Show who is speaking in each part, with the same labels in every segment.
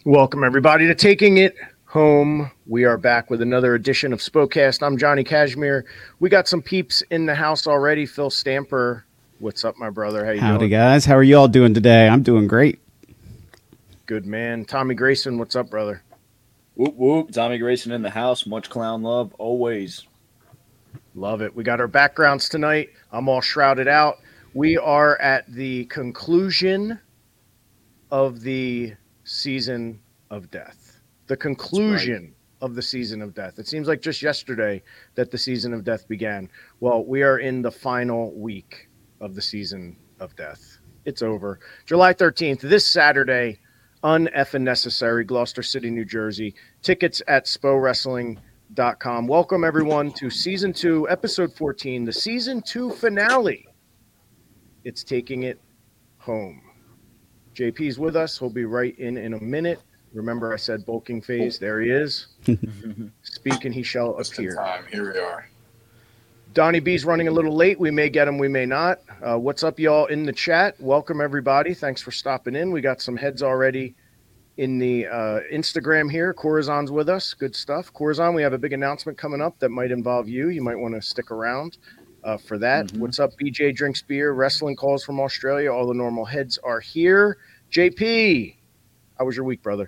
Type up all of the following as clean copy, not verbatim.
Speaker 1: Welcome, everybody, to Taking It Home. We are back with another edition of Spokecast. I'm Johnny Kashmir. We got some peeps in the house already. Phil Stamper, what's up, my brother? How you
Speaker 2: Howdy,
Speaker 1: doing?
Speaker 2: guys. How are you all doing today? I'm doing great.
Speaker 1: Good, man. Tommy Grayson, what's up, brother?
Speaker 3: Whoop, whoop. Tommy Grayson in the house. Much clown love, always.
Speaker 1: Love it. We got our backgrounds tonight. I'm all shrouded out. We are at the conclusion of the season of death. The conclusion of the season of death. It seems like just yesterday that the season of death began. Well, we are in the final week of the season of death. It's over. July 13th, this Saturday, uneffing necessary, Gloucester City, New Jersey. Tickets at spowrestling.com. Welcome, everyone, to Season 2, Episode 14, the Season 2 finale. It's Taking It Home. JP's with us. He'll be right in a minute. Remember, I said bulking phase. There he is. Speak and he shall appear.
Speaker 4: Here we are.
Speaker 1: Donnie B's running a little late. We may get him, we may not. What's up, y'all, in the chat? Welcome, everybody. Thanks for stopping in. We got some heads already in the Instagram here. Corazon's with us. Good stuff. Corazon, we have a big announcement coming up that might involve you. You might want to stick around for that. What's up, BJ Drinks Beer? Wrestling calls from Australia. All the normal heads are here. JP, how was your week, brother?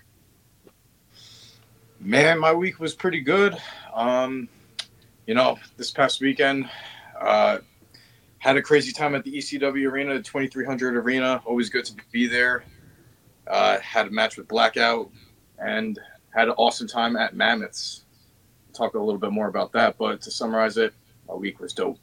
Speaker 4: Man, my week was pretty good. This past weekend, had a crazy time at the ECW arena, the 2300 arena. Always good to be there. Had a match with Blackout and had an awesome time at Mammoths. Talk a little bit more about that, but to summarize it, my week was dope.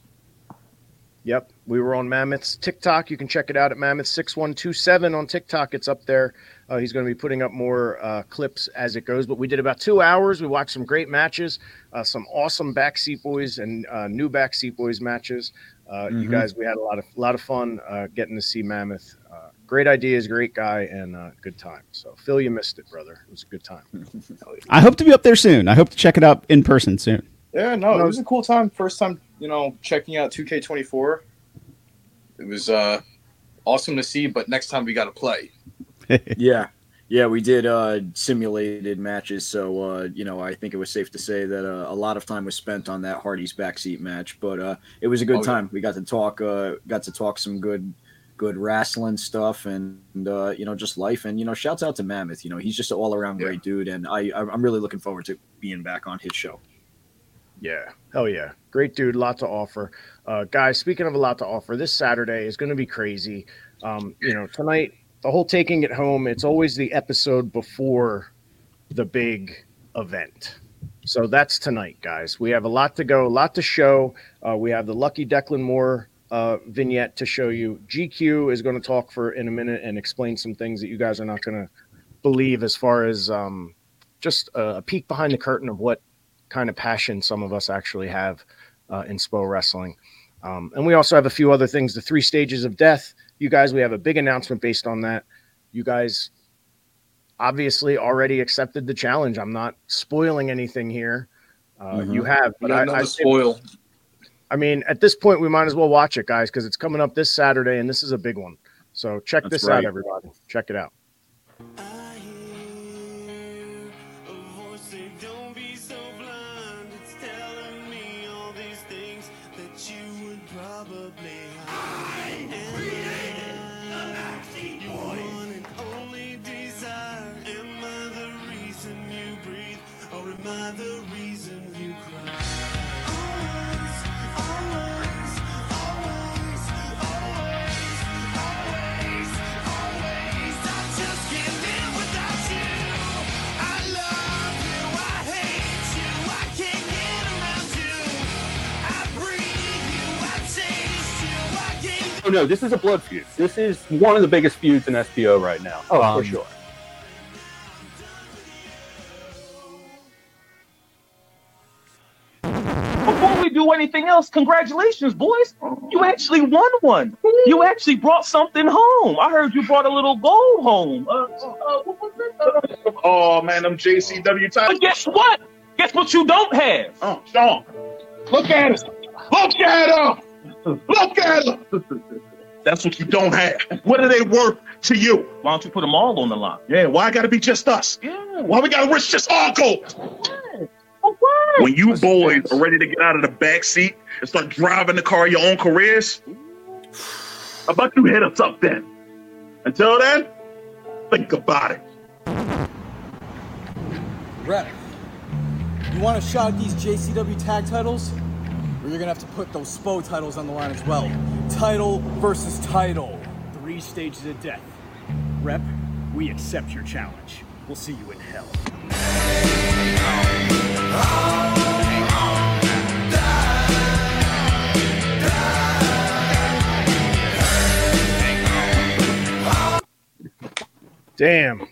Speaker 1: Yep, we were on Mammoth's TikTok. You can check it out at Mammoth6127 on TikTok. It's up there. He's going to be putting up more clips as it goes. But we did about 2 hours. We watched some great matches, some awesome Backseat Boys and new Backseat Boys matches. You guys, we had a lot of fun getting to see Mammoth. Great ideas, great guy, and good time. So, Phil, you missed it, brother. It was a good time.
Speaker 2: I hope to be up there soon. I hope to check it out in person soon.
Speaker 4: Yeah, no, it was a cool time. First time, checking out 2K24. It was awesome to see, but next time we got to play.
Speaker 3: Yeah, we did simulated matches, so I think it was safe to say that a lot of time was spent on that Hardy's backseat match. But it was a good time. We got to talk some good wrestling stuff, and just life. And shouts out to Mammoth. He's just an all around great dude, and I'm really looking forward to being back on his show.
Speaker 1: Yeah, hell yeah. Great dude, lot to offer. Guys, speaking of a lot to offer, this Saturday is going to be crazy. Tonight, the whole Taking It Home, it's always the episode before the big event. So that's tonight, guys. We have a lot to go, a lot to show. We have the Lucky Declan Moore vignette to show you. GQ is going to talk in a minute and explain some things that you guys are not going to believe as far as just a peek behind the curtain of what kind of passion some of us actually have in SPO wrestling. And we also have a few other things, the 3 stages of death. You guys, we have a big announcement based on that. You guys obviously already accepted the challenge. I'm not spoiling anything here. You have, but I
Speaker 4: spoil.
Speaker 1: I mean, at this point, we might as well watch it, guys, because it's coming up this Saturday, and this is a big one. So check this out, everybody. Check it out.
Speaker 5: Oh, no, this is a blood feud. This is one of the biggest feuds in SPO right now. Oh, for sure.
Speaker 6: Before we do anything else, congratulations, boys. You actually won one. You actually brought something home. I heard you brought a little gold home.
Speaker 7: Oh, man, them JCW titles.
Speaker 6: But guess what? Guess what you don't have?
Speaker 7: Oh, Sean. Look at us. Look at him. Look at him. That's what you don't have. What are they worth to you?
Speaker 6: Why don't you put them all on the line?
Speaker 7: Yeah, why gotta be just us?
Speaker 6: Yeah.
Speaker 7: Why we gotta risk just our gold?
Speaker 6: Oh, what?
Speaker 7: When you boys are ready to get out of the back seat and start driving the car your own careers, how about you hit us up then? Until then, think about it.
Speaker 8: Rep, you want a shot at these JCW tag titles? Or you're gonna have to put those SPO titles on the line as well. Title versus title.
Speaker 9: 3 stages of death. Rep, we accept your challenge. We'll see you in hell.
Speaker 1: Damn.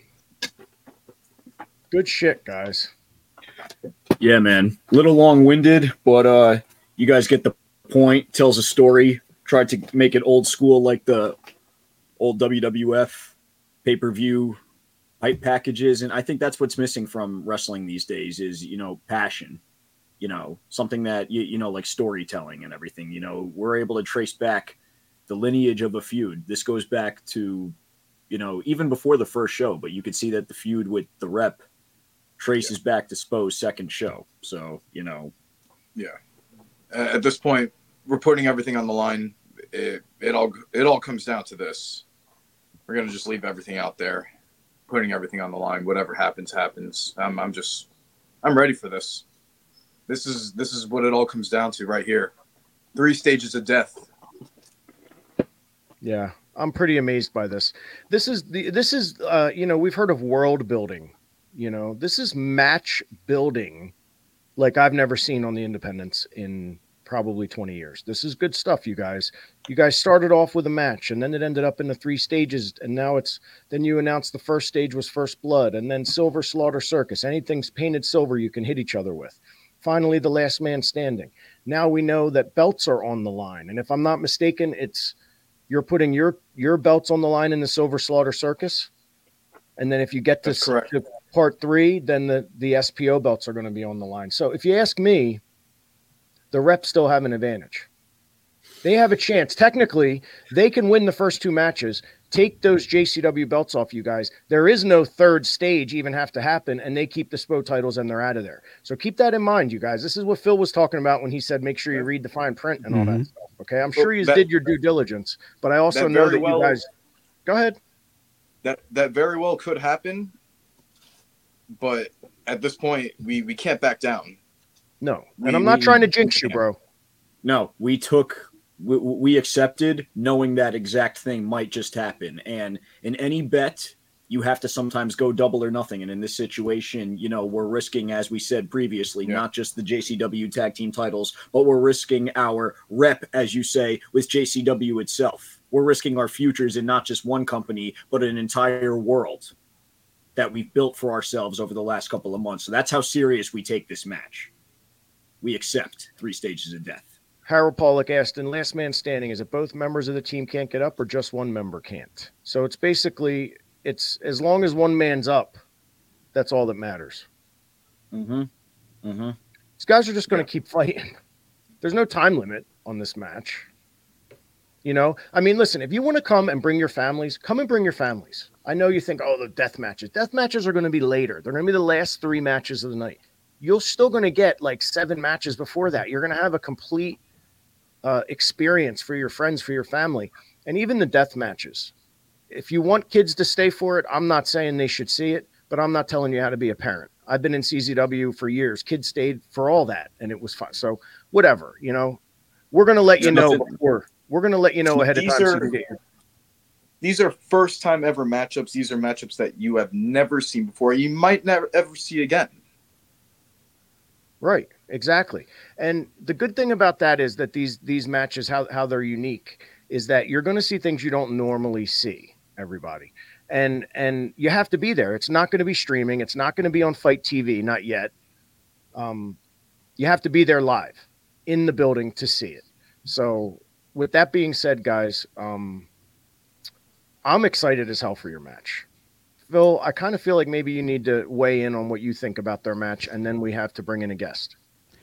Speaker 1: Good shit, guys.
Speaker 3: Yeah, man. A little long-winded, but you guys get the point. Tells a story. Tried to make it old school like the old WWF pay-per-view hype packages, and I think that's what's missing from wrestling these days is, passion. Something that, like storytelling and everything. We're able to trace back the lineage of a feud. This goes back to, even before the first show, but you could see that the feud with the Rep traces back to SPO's second show. So,
Speaker 4: Yeah. At this point, we're putting everything on the line. It all comes down to this. We're going to just leave everything out there, putting everything on the line. Whatever happens, happens. I'm ready for this. This is what it all comes down to right here. 3 stages of death.
Speaker 1: Yeah, I'm pretty amazed by this. This is we've heard of world building. This is match building like I've never seen on the independents in probably 20 years. This is good stuff, you guys. You guys started off with a match, and then it ended up in the 3 stages, and now then you announced the first stage was First Blood, and then Silver Slaughter Circus. Anything's painted silver you can hit each other with. Finally, the last man standing. Now we know that belts are on the line, and if I'm not mistaken, you're putting your belts on the line in the Silver Slaughter Circus, and then if you get to part 3, then the SPO belts are going to be on the line. So if you ask me, the Reps still have an advantage. They have a chance. Technically, they can win the first 2 matches, take those JCW belts off you guys. There is no third stage even have to happen, and they keep the SPO titles and they're out of there. So keep that in mind, you guys. This is what Phil was talking about when he said make sure you read the fine print and all that stuff. Okay, I'm sure you did your due diligence, but I also know that you guys – go ahead.
Speaker 4: That very well could happen, but at this point, we can't back down.
Speaker 1: No, and I'm not trying to jinx you, bro.
Speaker 3: No, we accepted knowing that exact thing might just happen. And in any bet, you have to sometimes go double or nothing. And in this situation, we're risking, as we said previously, not just the JCW tag team titles, but we're risking our rep, as you say, with JCW itself. We're risking our futures in not just one company, but an entire world that we've built for ourselves over the last couple of months. So that's how serious we take this match. We accept 3 stages of death.
Speaker 1: Harold Pollock asked, in Last Man Standing, is it both members of the team can't get up or just one member can't? So it's basically, it's as long as one man's up, that's all that matters. These guys are just going to keep fighting. There's no time limit on this match. I mean, listen, if you want to come and bring your families, come and bring your families. I know you think, the death matches. Death matches are going to be later. They're going to be the last 3 matches of the night. You're still going to get like 7 matches before that. You're going to have a complete experience for your friends, for your family, and even the death matches. If you want kids to stay for it, I'm not saying they should see it, but I'm not telling you how to be a parent. I've been in CZW for years. Kids stayed for all that, and it was fun. So whatever, we're going to let you know before. We're going to let you know ahead of time. So you can get
Speaker 4: These are first time ever matchups. These are matchups that you have never seen before. You might never ever see again.
Speaker 1: Right, exactly. And the good thing about that is that these matches, how they're unique, is that you're going to see things you don't normally see, everybody. And you have to be there. It's not going to be streaming. It's not going to be on Fight TV, not yet. You have to be there live in the building to see it. So with that being said, guys, I'm excited as hell for your match. Phil, I kind of feel like maybe you need to weigh in on what you think about their match, and then we have to bring in a guest.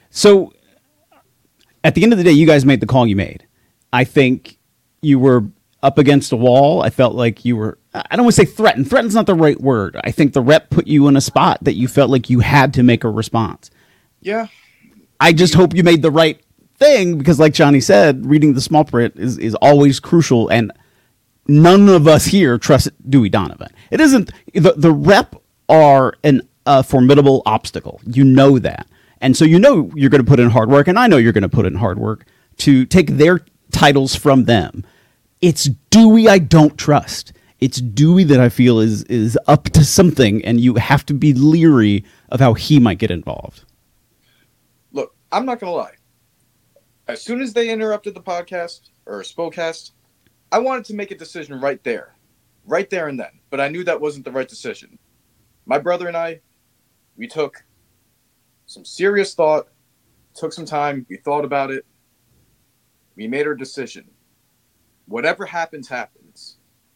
Speaker 2: So, at the end of the day, you guys made the call you made. I think you were up against a wall. I felt like you were, I don't want to say threatened. Threatened's not the right word. I think the rep put you in a spot that you felt like you had to make a response.
Speaker 4: Yeah.
Speaker 2: I just hope you made the right thing because, like Johnny said, reading the small print is always crucial, and none of us here trust Dewey Donovan. It isn't the rep are a formidable obstacle. You know that, and so you know you're going to put in hard work, and I know you're going to put in hard work to take their titles from them. It's Dewey I don't trust. It's Dewey that I feel is up to something, and you have to be leery of how he might get involved.
Speaker 4: Look, I'm not going to lie. As soon as they interrupted the podcast or Spocast, I wanted to make a decision right there and then. But I knew that wasn't the right decision. My brother and I, we took some serious thought, took some time, we thought about it, we made our decision. Whatever happens, happens.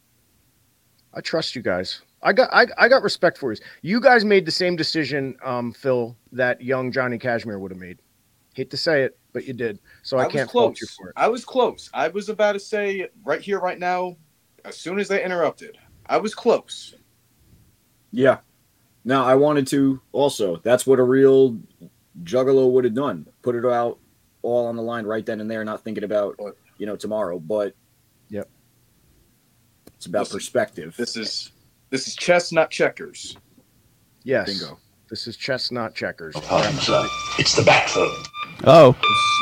Speaker 1: I trust you guys. I got respect for you. You guys made the same decision, Phil, that young Johnny Cashmere would have made. Hate to say it, but you did. So I can't fault you for it.
Speaker 4: I was close. I was about to say right here, right now, as soon as they interrupted, I was close.
Speaker 3: Yeah. Now, I wanted to also. That's what a real juggalo would have done. Put it out all on the line right then and there, not thinking about, tomorrow. But
Speaker 1: yep,
Speaker 3: it's about perspective.
Speaker 4: This is chess, not checkers.
Speaker 1: Yes.
Speaker 3: Bingo.
Speaker 1: This is chess, not checkers.
Speaker 10: It's the bat phone.
Speaker 2: Oh.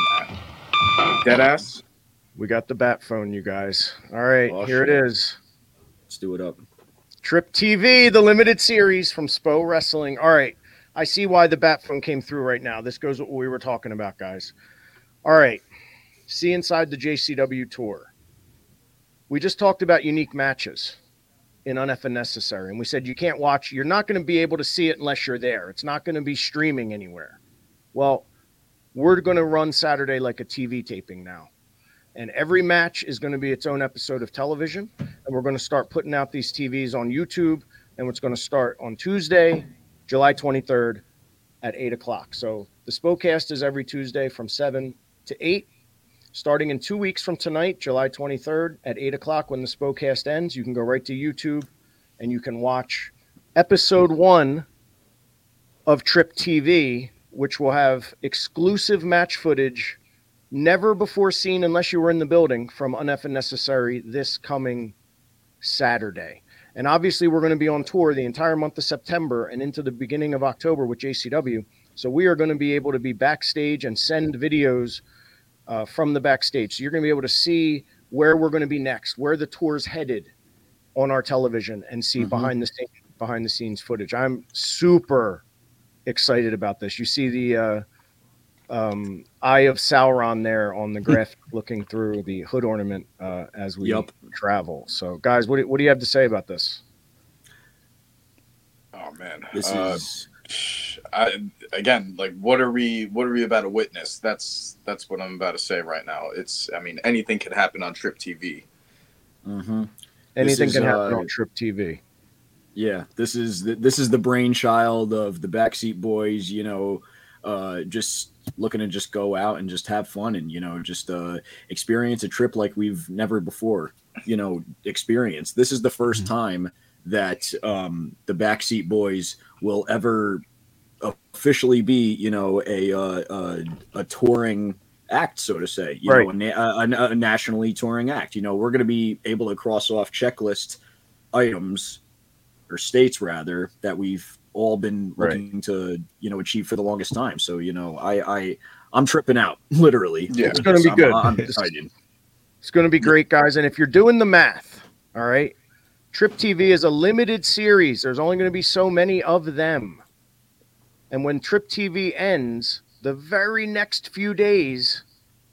Speaker 4: Deadass.
Speaker 1: We got the bat phone, you guys. All right, here
Speaker 3: shit.
Speaker 1: It is.
Speaker 3: Let's do it up.
Speaker 1: Trip TV, the limited series from Spo Wrestling. All right, I see why the bat phone came through right now. This goes with what we were talking about, guys. All right, see inside the JCW tour. We just talked about unique matches in Uneffin' Necessary, and we said you can't watch. You're not going to be able to see it unless you're there. It's not going to be streaming anywhere. Well, we're going to run Saturday like a TV taping now. And every match is going to be its own episode of television. And we're going to start putting out these TVs on YouTube. And it's going to start on Tuesday, July 23rd at 8 o'clock. So the Spocast is every Tuesday from 7 to 8. Starting in 2 weeks from tonight, July 23rd at 8 o'clock when the Spocast ends, you can go right to YouTube and you can watch episode 1 of Trip TV, which will have exclusive match footage never before seen unless you were in the building from Uneffin' Necessary this coming Saturday. And obviously we're going to be on tour the entire month of September and into the beginning of October with JCW. So we are going to be able to be backstage and send videos from the backstage. So you're going to be able to see where we're going to be next, where the tour's headed on our television and see behind the scenes footage. I'm super excited about this. You see the Eye of Sauron there on the graphic looking through the hood ornament as we travel. So guys, what do you have to say about this?
Speaker 4: Oh man,
Speaker 3: this is
Speaker 4: again, like what are we about to witness? That's what I'm about to say right now. Anything can happen on Trip TV.
Speaker 1: Anything can happen on Trip TV.
Speaker 3: Yeah, this is the brainchild of the Backseat Boys. Just looking to just go out and just have fun and just experience a trip like we've never before experienced. This is the first time that the Backseat Boys will ever officially be a touring act, so to say, a nationally touring act. We're going to be able to cross off checklist items or states rather that we've all been looking to achieve for the longest time. So I'm tripping out, literally.
Speaker 1: Yeah, it's going to be good.
Speaker 3: I'm excited.
Speaker 1: It's going to be great, guys. And if you're doing the math, all right, Trip TV is a limited series. There's only going to be so many of them. And when Trip TV ends, the very next few days,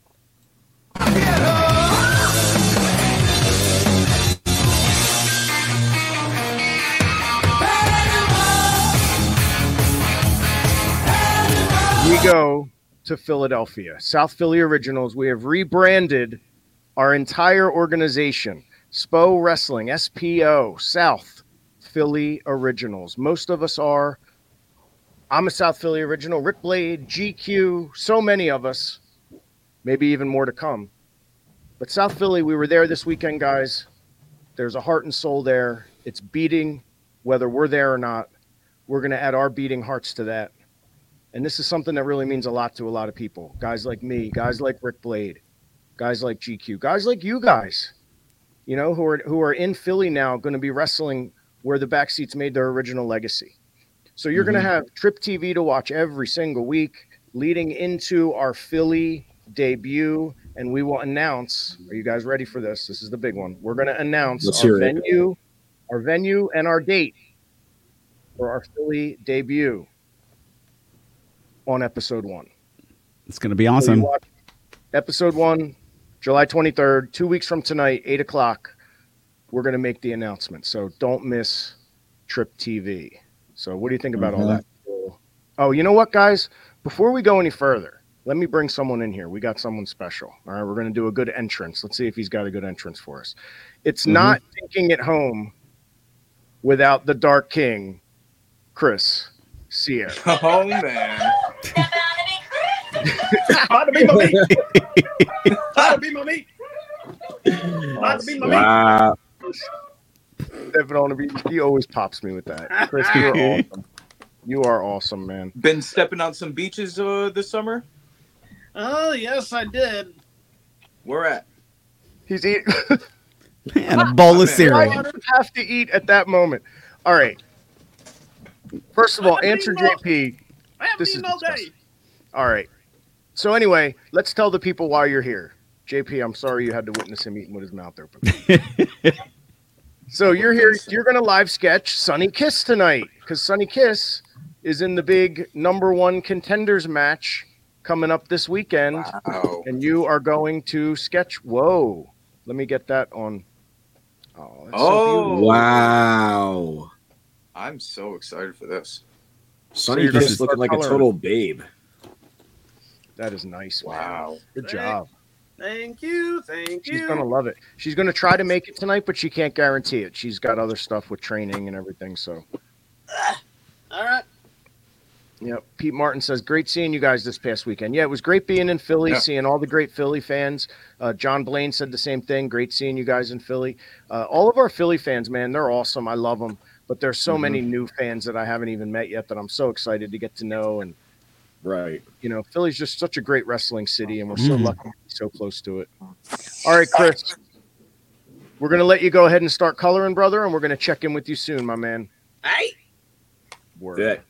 Speaker 1: we go to Philadelphia, South Philly Originals. We have rebranded our entire organization, Spo Wrestling, SPO, South Philly Originals. Most of us are. I'm a South Philly Original, Rick Blade, GQ, so many of us, maybe even more to come. But South Philly, we were there this weekend, guys. There's a heart and soul there. It's beating, whether we're there or not. We're going to add our beating hearts to that. And this is something that really means a lot to a lot of people. Guys like me, guys like Rick Blade, guys like GQ, guys like you guys, you know, who are in Philly now, going to be wrestling where the Backseats made their original legacy. So you're going to have Trip TV to watch every single week leading into our Philly debut. And we will announce, are you guys ready for this? This is the big one. We're going to announce our venue and our date for our Philly debut on episode 1.
Speaker 2: It's going to be awesome.
Speaker 1: So episode 1, July 23rd, 2 weeks from tonight, 8 o'clock. We're going to make the announcement. So don't miss Trip TV. So what do you think about all that? Oh, you know what, guys? Before we go any further, let me bring someone in here. We got someone special. All right, we're going to do a good entrance. Let's see if he's got a good entrance for us. It's not Thinking It Home without the Dark King, Chris Sierra.
Speaker 4: Oh, man.
Speaker 10: Hard to be my meat. Hard to be my meat. Hard to be my meat.
Speaker 3: Wow.
Speaker 1: Definitely, he always pops me with that. Chris, you're awesome. You are awesome, man.
Speaker 4: Been stepping on some beaches this summer?
Speaker 10: Oh, yes, I did.
Speaker 4: Where at?
Speaker 1: He's eating.
Speaker 2: And a bowl of cereal.
Speaker 1: I didn't have to eat at that moment. All right. First of all, answer JP. This is disgusting. All right. So anyway, let's tell the people why you're here. JP, I'm sorry you had to witness him eating with his mouth open. So you're here. You're going to live sketch Sonny Kiss tonight because Sonny Kiss is in the big #1 contenders match coming up this weekend.
Speaker 4: Wow.
Speaker 1: And you are going to sketch. Whoa. Let me get that on. Oh, that's so beautiful.
Speaker 3: Wow.
Speaker 4: I'm so excited for this.
Speaker 3: Sonny Kiss looking like a total babe.
Speaker 1: That is nice.
Speaker 4: Wow.
Speaker 1: Man. Good job.
Speaker 10: Thank you.
Speaker 1: She's going to love it. She's going to try to make it tonight, but she can't guarantee it. She's got other stuff with training and everything. So,
Speaker 10: all right.
Speaker 1: Yeah. Pete Martin says, great seeing you guys this past weekend. Yeah, it was great being in Philly, seeing all the great Philly fans. John Blaine said the same thing. Great seeing you guys in Philly. All of our Philly fans, man, they're awesome. I love them. But there's so many new fans that I haven't even met yet that I'm so excited to get to know. And, you know, Philly's just such a great wrestling city, and we're so lucky to be so close to it. All right, Chris, we're going to let you go ahead and start coloring, brother, and we're going to check in with you soon, my man.
Speaker 10: Hey.
Speaker 1: Word.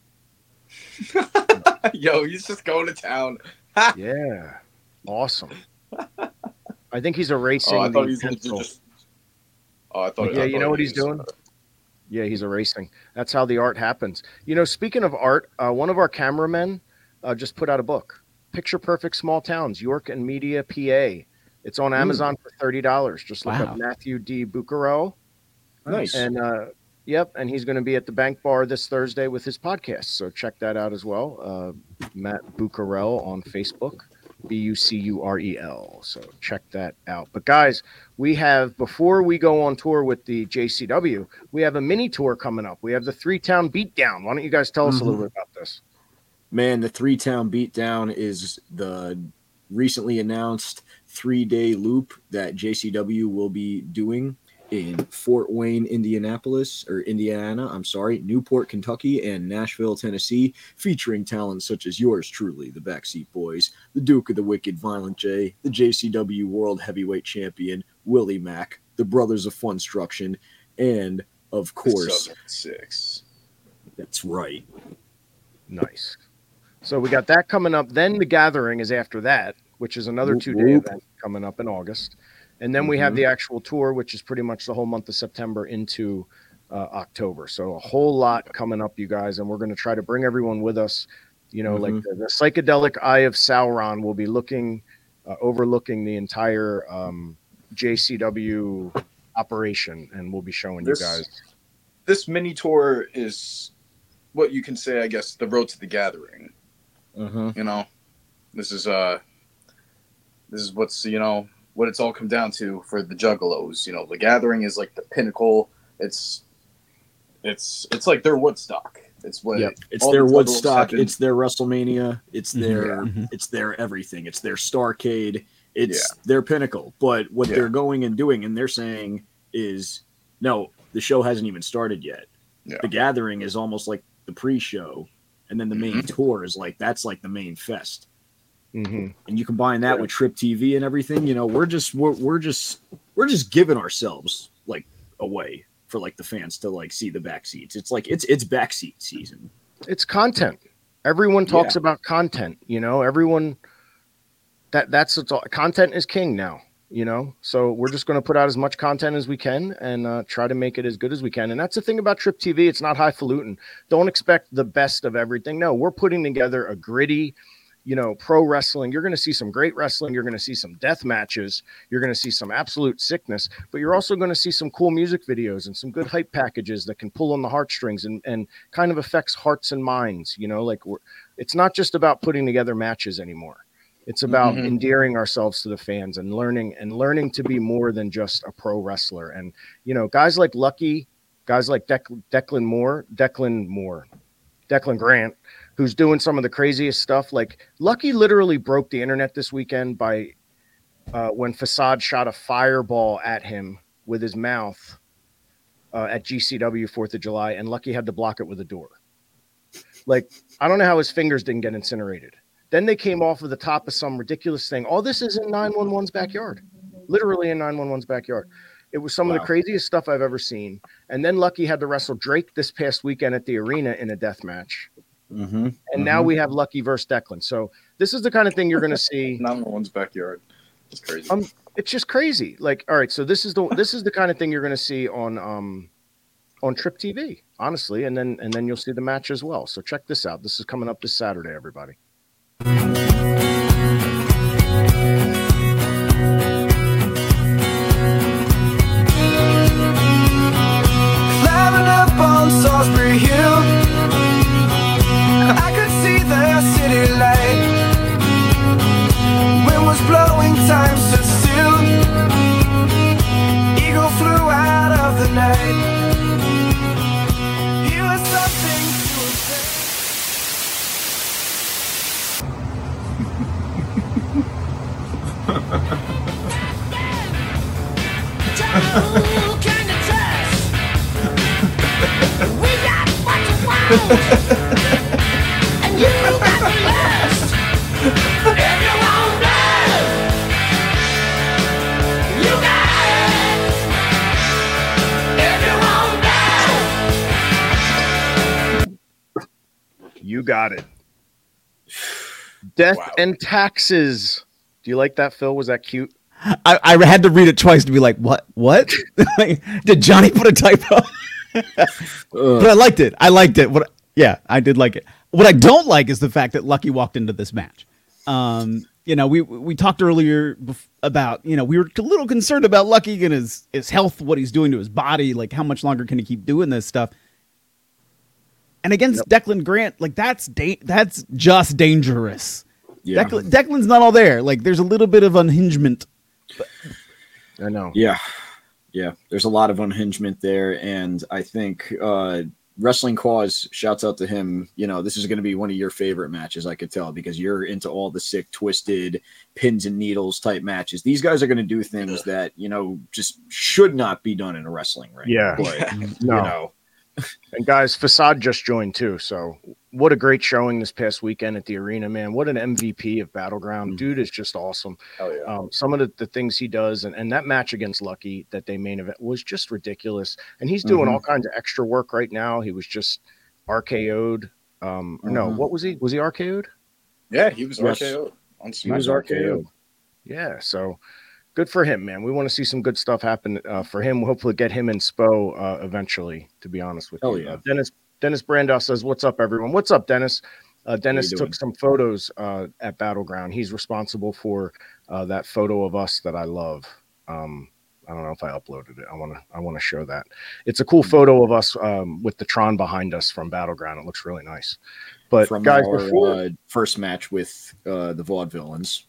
Speaker 4: Yo, he's just going to town.
Speaker 1: Yeah. Awesome. I think he's erasing.
Speaker 4: Oh, I thought he was
Speaker 1: pencil.
Speaker 4: just. Oh, I thought.
Speaker 1: Yeah, you know what he's doing? Yeah, he's erasing. That's how the art happens. You know, speaking of art, one of our cameramen just put out a book, Picture Perfect Small Towns, York and Media, PA. It's on Amazon for $30. Just look up Matthew D. Buccarell.
Speaker 3: Nice.
Speaker 1: And yep, and he's going to be at the Bank Bar this Thursday with his podcast. So check that out as well. Matt Buccarell on Facebook. Bucurel. So check that out. But guys, we have, before we go on tour with the JCW, we have a mini tour coming up. We have the 3-Town Beatdown. Why don't you guys tell us a little bit about this?
Speaker 3: Man, the 3-Town Beatdown is the recently announced 3-day loop that JCW will be doing in Fort Wayne, Indiana, Newport, Kentucky, and Nashville, Tennessee, featuring talents such as yours truly, the Backseat Boys, the Duke of the Wicked Violent J, the JCW World Heavyweight Champion, Willie Mack, the Brothers of Funstruction, and, of course,
Speaker 4: 6.
Speaker 3: That's right.
Speaker 1: Nice. So we got that coming up. Then the Gathering is after that, which is another 2-day event coming up in August. And then we have the actual tour, which is pretty much the whole month of September into October. So a whole lot coming up, you guys. And we're going to try to bring everyone with us. You know, like the psychedelic eye of Sauron will be overlooking the entire JCW operation. And we'll be showing you guys.
Speaker 4: This mini tour is what you can say, I guess, the road to the Gathering. You know, this is what's, you know, what it's all come down to for the Juggalos. You know, the Gathering is like the pinnacle. It's like their Woodstock. It's what
Speaker 3: it's their Woodstock. It's their WrestleMania. It's their it's their everything. It's their Starrcade. It's their pinnacle. But what they're going and doing, and they're saying is, no, the show hasn't even started yet.
Speaker 4: Yeah.
Speaker 3: The Gathering is almost like the pre-show, and then the main tour is like that's like the main fest.
Speaker 1: Mm-hmm.
Speaker 3: And you combine that with Trip TV and everything, you know, we're just giving ourselves like away for like the fans to like see the back seats. It's like it's backseat season.
Speaker 1: It's content. Everyone talks about content, you know, everyone that's what's all, content is king now, you know, so we're just going to put out as much content as we can and try to make it as good as we can. And that's the thing about Trip TV. It's not highfalutin. Don't expect the best of everything. No, we're putting together a gritty, you know, pro wrestling. You're going to see some great wrestling. You're going to see some death matches. You're going to see some absolute sickness, but you're also going to see some cool music videos and some good hype packages that can pull on the heartstrings and kind of affects hearts and minds. You know, like it's not just about putting together matches anymore. It's about endearing ourselves to the fans and learning to be more than just a pro wrestler. And, you know, guys like Lucky, guys like Declan Grant, who's doing some of the craziest stuff. Like Lucky literally broke the internet this weekend by when Facade shot a fireball at him with his mouth at GCW 4th of July, and Lucky had to block it with a door. Like, I don't know how his fingers didn't get incinerated. Then they came off of the top of some ridiculous thing. All this is in 911's backyard, literally in 911's backyard. It was some of the craziest stuff I've ever seen. And then Lucky had to wrestle Drake this past weekend at the arena in a death match. And now we have Lucky versus Declan. So this is the kind of thing you're going to see.
Speaker 4: 911's backyard. It's crazy.
Speaker 1: It's just crazy. Like, all right, so this is the kind of thing you're going to see on Trip TV, honestly, and then you'll see the match as well. So check this out. This is coming up this Saturday, everybody.
Speaker 11: Climbing up on Salisbury Hill, I could see the city light. Wind was blowing, time stood still. Eagle flew out of the night. He was something to say.
Speaker 12: And you got the last. If you want it, you got it. If you want it,
Speaker 1: You got it. Death and Taxes. Do you like that, Phil? Was that cute?
Speaker 2: I had to read it twice to be like, what? Did Johnny put a typo? But I liked it. Yeah, I did like it. What I don't like is the fact that Lucky walked into this match. You know, we talked earlier about, you know, we were a little concerned about Lucky and his health, what he's doing to his body, like how much longer can he keep doing this stuff. And against Declan Grant, like that's just dangerous. Yeah. Declan's not all there. Like there's a little bit of unhingement.
Speaker 1: I know.
Speaker 3: Yeah. There's a lot of unhingement there, and I think Wrestling Cause, shouts out to him. You know, this is going to be one of your favorite matches, I could tell, because you're into all the sick, twisted pins and needles type matches. These guys are going to do things that, you know, just should not be done in a wrestling ring.
Speaker 1: Yeah.
Speaker 3: But,
Speaker 1: No.
Speaker 3: you know.
Speaker 1: And guys, Facade just joined too. So what a great showing this past weekend at the arena, man. What an MVP of Battleground. Dude is just awesome.
Speaker 4: Hell yeah.
Speaker 1: Some of the things he does and that match against Lucky that they main event was just ridiculous. And he's doing all kinds of extra work right now. He was just RKO'd. No, what was he? Was he RKO'd?
Speaker 4: Yeah, he was RKO'd.
Speaker 1: He was RKO'd. Yeah, so good for him, man. We want to see some good stuff happen for him. We'll hopefully get him in SPO eventually, to be honest with you.
Speaker 3: Yeah.
Speaker 1: Dennis Brandow says, "What's up, everyone?" What's up, Dennis? Dennis took some photos at Battleground. He's responsible for that photo of us that I love. I don't know if I uploaded it. I want to show that. It's a cool photo of us with the Tron behind us from Battleground. It looks really nice. But
Speaker 3: From
Speaker 1: guys,
Speaker 3: our
Speaker 1: before
Speaker 3: first match with the Vaudevillains.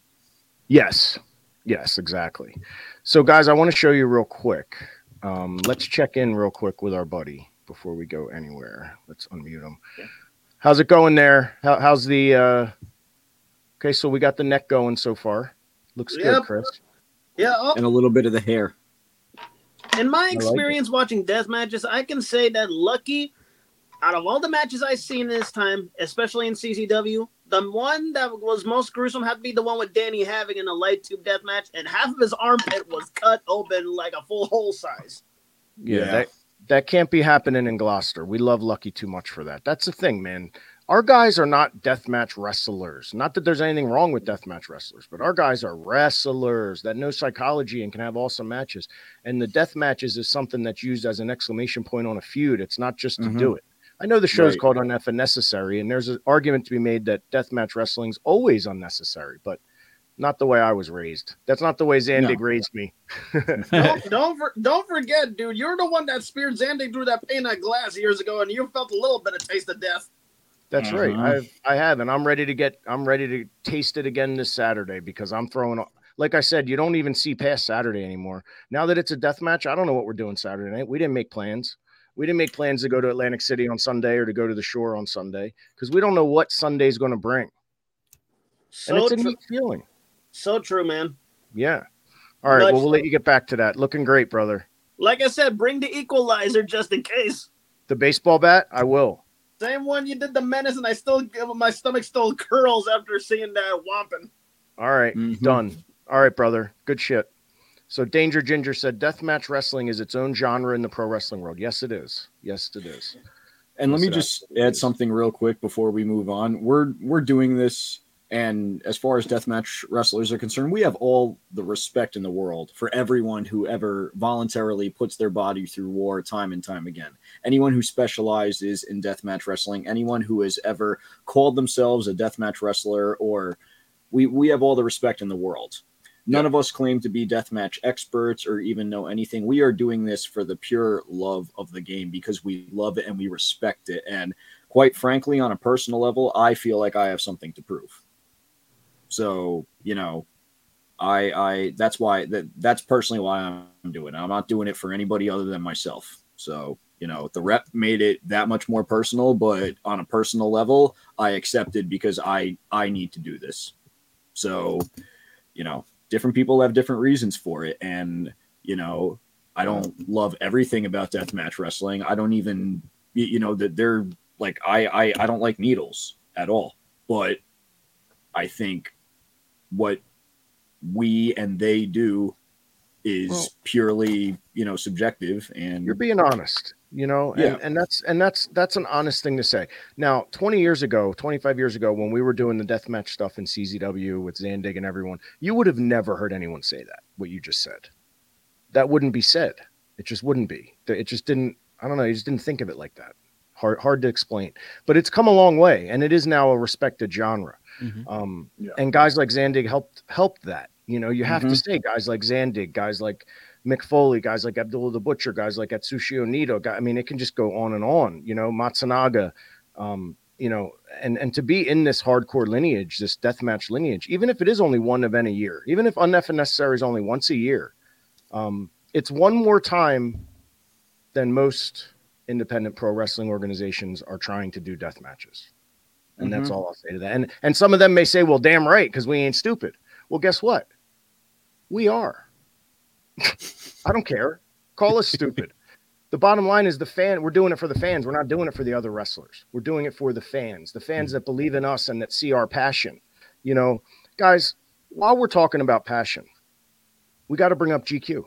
Speaker 1: Yes, exactly. So, guys, I want to show you real quick. Let's check in real quick with our buddy before we go anywhere. Let's unmute him. How's it going there? How's the? Okay, so we got the neck going so far. Looks
Speaker 13: Yep.
Speaker 1: good, Chris.
Speaker 13: Yeah. Oh,
Speaker 3: And a little bit of the hair.
Speaker 13: in my
Speaker 1: like
Speaker 13: experience watching death matches, I can say that Lucky, out of all the matches I've seen this time, especially in CZW, the one that was most gruesome had to be the one with Danny Havoc in a light tube death match, and half of his armpit was cut open like a full hole size.
Speaker 1: Yeah, that can't be happening in Gloucester. We love Lucky too much for that. That's the thing, man. Our guys are not deathmatch wrestlers. Not that there's anything wrong with deathmatch wrestlers, but our guys are wrestlers that know psychology and can have awesome matches. And the death matches is something that's used as an exclamation point on a feud. It's not just to do it. I know the show's called Unnecessary, and there's an argument to be made that deathmatch wrestling's always unnecessary, but not the way I was raised. That's not the way Zandig raised me.
Speaker 13: Don't forget, dude, you're the one that speared Zandig through that pane of glass years ago, and you felt a little bit of taste of death.
Speaker 1: That's right. I have, and I'm ready to taste it again this Saturday because I'm throwing. Like I said, you don't even see past Saturday anymore. Now that it's a death match, I don't know what we're doing Saturday night. We didn't make plans. We didn't make plans to go to Atlantic City on Sunday or to go to the Shore on Sunday because we don't know what Sunday's going to bring. And it's a neat feeling.
Speaker 13: So true, man.
Speaker 1: Yeah. All right. Well, we'll let you get back to that. Looking great, brother.
Speaker 13: Like I said, bring the equalizer just in case.
Speaker 1: The baseball bat, I will.
Speaker 13: Same one you did the Menace, and my stomach still curls after seeing that Wampin.
Speaker 1: All right, done. All right, brother. Good shit. So Danger Ginger said, deathmatch wrestling is its own genre in the pro wrestling world. Yes, it is. Yes, it is.
Speaker 3: And let me just add something real quick before we move on. We're doing this, and as far as deathmatch wrestlers are concerned, we have all the respect in the world for everyone who ever voluntarily puts their body through war time and time again. Anyone who specializes in deathmatch wrestling, anyone who has ever called themselves a deathmatch wrestler, or we have all the respect in the world. None of us claim to be deathmatch experts or even know anything. We are doing this for the pure love of the game because we love it and we respect it. And quite frankly, on a personal level, I feel like I have something to prove. So, you know, that's personally why I'm doing it. I'm not doing it for anybody other than myself. So, you know, the rep made it that much more personal, but on a personal level, I accepted because I need to do this. So, you know, different people have different reasons for it. And, you know, I don't love everything about deathmatch wrestling. I don't even, you know, that they're like, I don't like needles at all, but I think what we and they do is purely, you know, subjective, and
Speaker 1: you're being honest, you know, and that's an honest thing to say. Now, 25 years ago, when we were doing the deathmatch stuff in CZW with Zandig and everyone, you would have never heard anyone say that, what you just said. That wouldn't be said. It just wouldn't be. It just didn't, I don't know, you just didn't think of it like that. Hard to explain, but it's come a long way, and it is now a respected genre. And guys like Zandig helped that. You know, you have to say guys like Zandig, guys like Mick Foley, guys like Abdullah the Butcher, guys like Atsushi Onito. I mean, it can just go on and on. You know, Matsunaga. You know, and to be in this hardcore lineage, this deathmatch lineage, even if it is only one event a year, even if Unnecessary is only once a year, it's one more time than most independent pro wrestling organizations are trying to do death matches. And that's all I'll say to that. And some of them may say, well, damn right, because we ain't stupid. Well, guess what? We are. I don't care. Call us stupid. The bottom line is we're doing it for the fans. We're not doing it for the other wrestlers. We're doing it for the fans that believe in us and that see our passion. You know, guys, while we're talking about passion, we got to bring up GQ.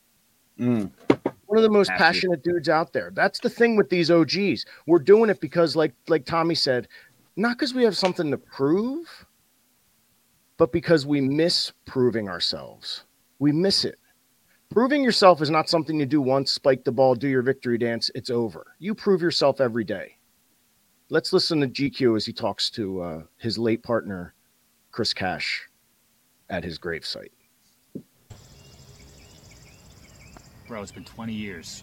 Speaker 1: One of the most passionate dudes out there. That's the thing with these OGs. We're doing it because, like Tommy said, not because we have something to prove, but because we miss proving ourselves. We miss it. Proving yourself is not something you do once, spike the ball, do your victory dance, it's over. You prove yourself every day. Let's listen to GQ as he talks to his late partner, Chris Cash, at his gravesite.
Speaker 14: Bro, it's been 20 years.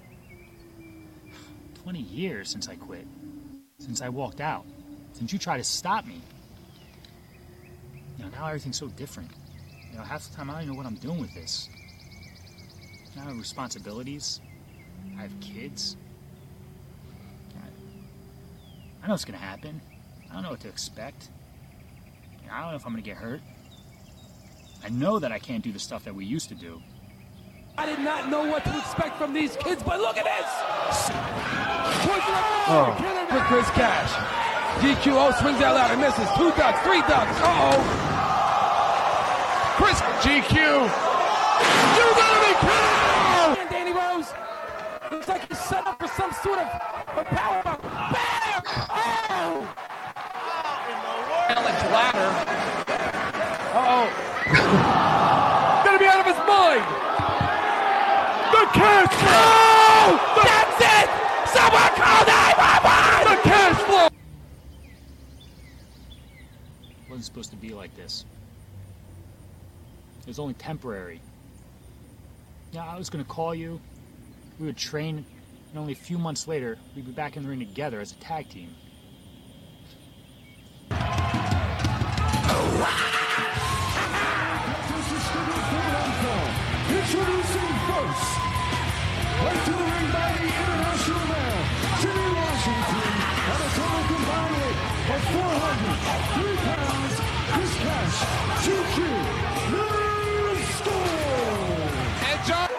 Speaker 14: 20 years since I quit. Since I walked out. Since you tried to stop me. You know, now everything's so different. You know, half the time I don't even know what I'm doing with this. I have responsibilities. I have kids. I know what's gonna happen. I don't know what to expect. I don't know if I'm gonna get hurt. I know that I can't do the stuff that we used to do.
Speaker 15: I did not know what to expect from these kids, but look at this! For Chris Cash. GQ swings out loud and misses. 2 ducks, 3 ducks. Uh-oh. Chris GQ. You gotta be kidding! And Danny Rose. Looks like he's set up for some sort of a power bomb. Bam! Oh! Alex Ladder. Uh-oh. Gonna be out of his mind. The cash flow! That's it! Someone call 911! The cash flow!
Speaker 14: It wasn't supposed to be like this. It was only temporary. Yeah, I was gonna call you. We would train, and only a few months later, we'd be back in the ring together as a tag team.
Speaker 11: Introducing first, right to the ring by the international man, Jimmy Washington, at a total combined weight of 403 pounds, Chris Cash, GQ,
Speaker 15: And John.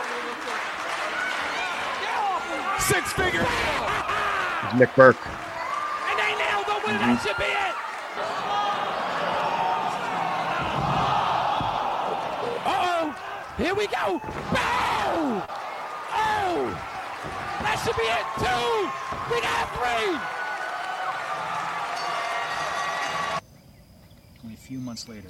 Speaker 15: 6-figure.
Speaker 1: Nick Burke.
Speaker 15: And they nailed the win. That should be it. Here we go! Bow! Oh! That should be it! 2! We got 3!
Speaker 14: Only a few months later.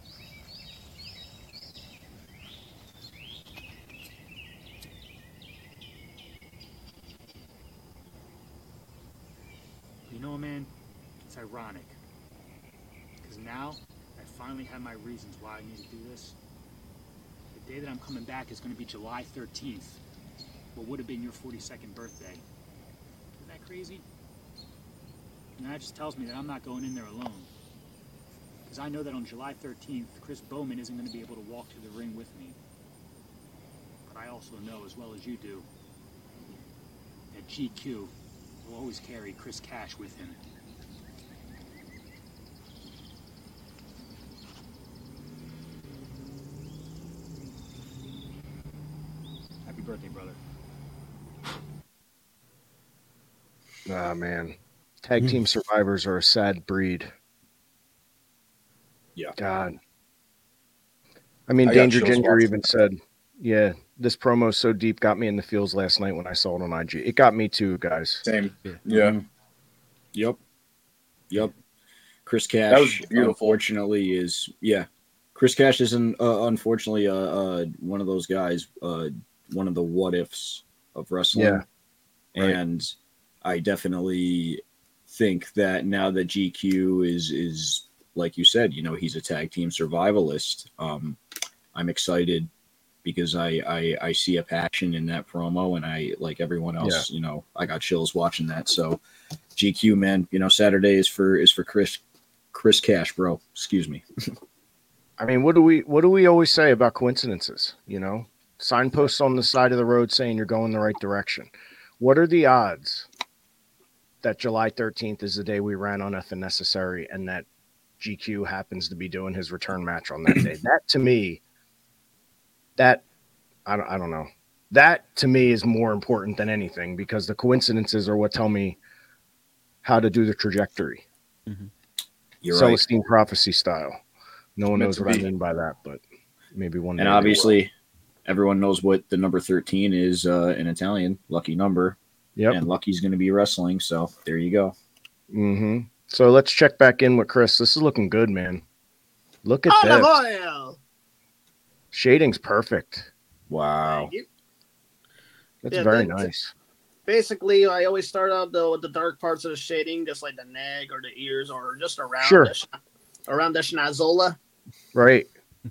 Speaker 14: You know, man, it's ironic. Because now, I finally have my reasons why I need to do this. The day that I'm coming back is going to be July 13th. What would have been your 42nd birthday. Isn't that crazy? And that just tells me that I'm not going in there alone. Because I know that on July 13th, Chris Bowman isn't going to be able to walk to the ring with me. But I also know, as well as you do, that GQ will always carry Chris Cash with him. Happy birthday, brother.
Speaker 1: Ah, man. Tag team survivors are a sad breed.
Speaker 3: Yeah.
Speaker 1: God. I mean,
Speaker 4: I got
Speaker 1: Danger
Speaker 4: chills
Speaker 1: Ginger
Speaker 4: watching
Speaker 1: even said, yeah, this promo so deep got me in the feels last night when I saw it on IG. It got me too, guys.
Speaker 4: Same.
Speaker 3: Yeah. Yep. Chris Cash,
Speaker 4: That was beautiful.
Speaker 3: unfortunately, is Chris Cash is unfortunately one of those guys, one of the what ifs of wrestling.
Speaker 1: Yeah. Right.
Speaker 3: And I definitely think that now that GQ is like you said, he's a tag team survivalist. I'm excited because I see a passion in that promo, and I, like everyone else, I got chills watching that. So GQ, man, Saturday is for Chris Cash, bro. Excuse me.
Speaker 1: I mean, what do we always say about coincidences? Signposts on the side of the road saying you're going the right direction. What are the odds that July 13th is the day we ran on F Unnecessary and that GQ happens to be doing his return match on that day? That to me, I don't know. That to me is more important than anything, because the coincidences are what tell me how to do the trajectory.
Speaker 3: Mm-hmm. You're
Speaker 1: Celestine
Speaker 3: right.
Speaker 1: Prophecy style. No one
Speaker 3: Meant
Speaker 1: knows
Speaker 3: to
Speaker 1: what I
Speaker 3: be.
Speaker 1: mean by that, but maybe one day.
Speaker 3: And
Speaker 1: they will.
Speaker 3: obviously, everyone knows what the number 13 is in Italian, lucky number.
Speaker 1: Yep.
Speaker 3: And Lucky's going to be wrestling, so there you go.
Speaker 1: Mm-hmm. So let's check back in with Chris. This is looking good, man. Look at this.
Speaker 13: Boy.
Speaker 1: Shading's perfect.
Speaker 3: Wow.
Speaker 1: That's
Speaker 13: Yeah,
Speaker 1: very
Speaker 13: that's-
Speaker 1: nice.
Speaker 13: Basically, I always start out with the dark parts of the shading, just like the neck or the ears, or just around
Speaker 1: Sure.
Speaker 13: around the schnozola.
Speaker 1: Right.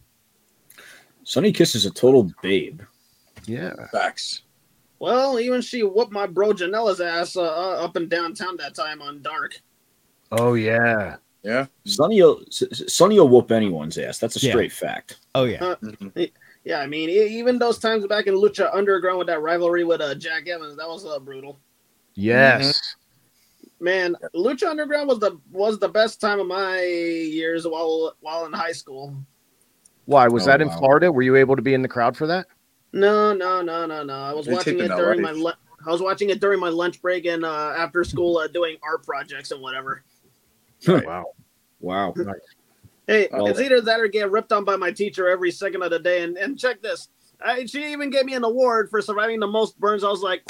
Speaker 3: Sonny Kiss is a total babe.
Speaker 1: Yeah.
Speaker 4: Facts.
Speaker 13: Well, even she whooped my bro Janela's ass up in downtown that time on Dark.
Speaker 1: Oh, yeah.
Speaker 4: Yeah.
Speaker 3: Sonny will whoop anyone's ass. That's a
Speaker 2: Yeah.
Speaker 3: straight fact.
Speaker 2: Oh, yeah.
Speaker 13: Yeah, I mean, even those times back in Lucha Underground with that rivalry with Jack Evans, that was brutal.
Speaker 1: Yes.
Speaker 13: Man, Lucha Underground was the best time of my years while in high school.
Speaker 1: Why was
Speaker 3: Oh,
Speaker 1: that in
Speaker 3: wow.
Speaker 1: Florida? Were you able to be in the crowd for that?
Speaker 13: No. I was
Speaker 4: They
Speaker 13: watching
Speaker 4: taped
Speaker 13: it
Speaker 4: in
Speaker 13: during
Speaker 4: LA.
Speaker 13: I was watching it during my lunch break and after school doing art projects and whatever.
Speaker 1: Wow.
Speaker 3: Wow.
Speaker 13: Hey,
Speaker 3: Well-
Speaker 13: it's either that or get ripped on by my teacher every second of the day. And check this. She even gave me an award for surviving the most burns. I was like,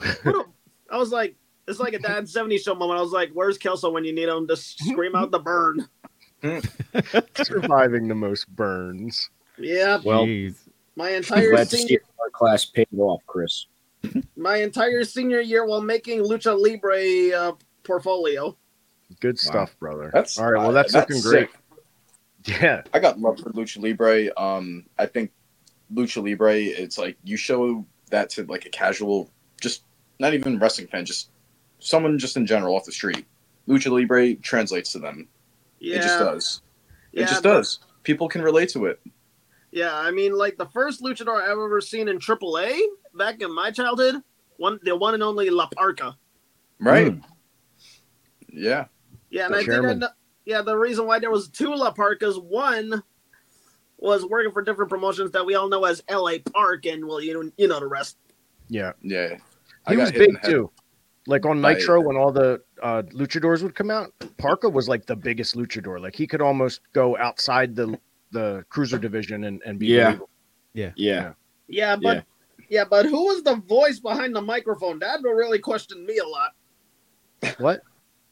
Speaker 13: it's like a Dad 70s show moment. I was like, where's Kelso when you need him to scream out the burn?
Speaker 1: Surviving the most burns.
Speaker 13: Yeah.
Speaker 3: Well,
Speaker 13: My entire
Speaker 3: glad to see
Speaker 13: senior
Speaker 3: our class paid off, Chris.
Speaker 13: year while making Lucha Libre portfolio.
Speaker 1: Good stuff, brother.
Speaker 4: That's
Speaker 1: all right. Well, that's looking great. Yeah.
Speaker 4: I got love for Lucha Libre. I think Lucha Libre, it's like you show that to like a casual, just not even wrestling fan, just someone just in general off the street. Lucha Libre translates to them.
Speaker 13: Yeah.
Speaker 4: It just does.
Speaker 13: Yeah,
Speaker 4: It just
Speaker 13: but-
Speaker 4: does. People can relate to it.
Speaker 13: Yeah, I mean, like the first luchador I've ever seen in AAA back in my childhood, the one and only La Parca.
Speaker 4: Right. Yeah.
Speaker 13: Yeah, and
Speaker 4: The
Speaker 13: I
Speaker 4: chairman.
Speaker 13: think the reason why there was two La Parcas, one was working for different promotions that we all know as LA Park, and well, you know the rest.
Speaker 1: Yeah.
Speaker 4: Yeah.
Speaker 1: He was big too. Like on Nitro, when all the luchadors would come out, Parker was like the biggest luchador. Like he could almost go outside the cruiser division and be believable.
Speaker 13: Yeah, but who was the voice behind the microphone? That really questioned me a lot.
Speaker 1: What?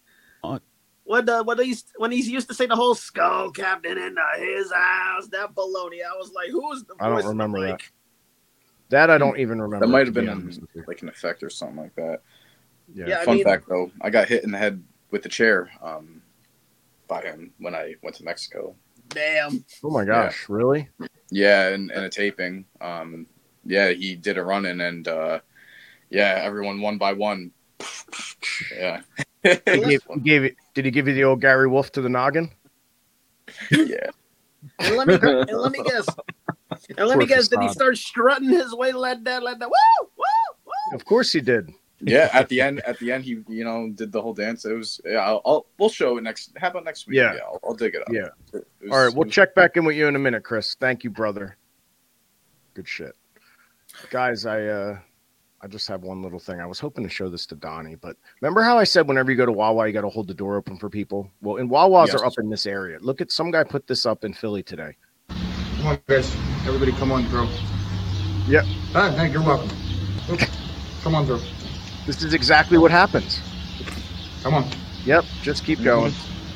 Speaker 13: When he used to say the whole skull captain into his house, that baloney. I was like, who is the voice?
Speaker 1: I don't
Speaker 13: of the
Speaker 1: remember that.
Speaker 13: mic?
Speaker 1: That I don't even remember.
Speaker 4: That might
Speaker 1: to
Speaker 4: have
Speaker 1: be
Speaker 4: been
Speaker 1: honest with you.
Speaker 4: like an effect or something like that.
Speaker 1: Yeah,
Speaker 13: I
Speaker 4: Fun
Speaker 13: mean-
Speaker 4: fact though, I got hit in the head with the chair by him when I went to Mexico.
Speaker 13: Damn.
Speaker 1: Oh my gosh, really?
Speaker 4: Yeah, and a taping. Yeah, he did a run in and yeah, everyone one by one. Yeah.
Speaker 1: He gave it. Did he give you the old Gary Wolf to the noggin?
Speaker 4: Yeah.
Speaker 13: And let me guess. And let me
Speaker 1: Poor
Speaker 13: guess, did he
Speaker 1: facade.
Speaker 13: start strutting his way like that? Woo!
Speaker 1: Of course he did.
Speaker 4: Yeah, at the end he did the whole dance. It was we'll show it next. How about next week?
Speaker 1: Yeah.
Speaker 4: I'll dig it up.
Speaker 1: Yeah.
Speaker 4: It was-
Speaker 1: All right, we'll
Speaker 4: it was-
Speaker 1: check back in with you in a minute, Chris. Thank you, brother. Good shit, guys. I just have one little thing. I was hoping to show this to Donnie, but remember how I said whenever you go to Wawa, you got to hold the door open for people. Well, and Wawas
Speaker 16: Yes.
Speaker 1: are up in this area. Look at some guy put this up in Philly today.
Speaker 16: Come on, guys. Everybody come on through.
Speaker 1: Yep.
Speaker 16: Ah, thank you're welcome. Come on through.
Speaker 1: This is exactly what happens.
Speaker 16: Come on.
Speaker 1: Yep. Just keep going.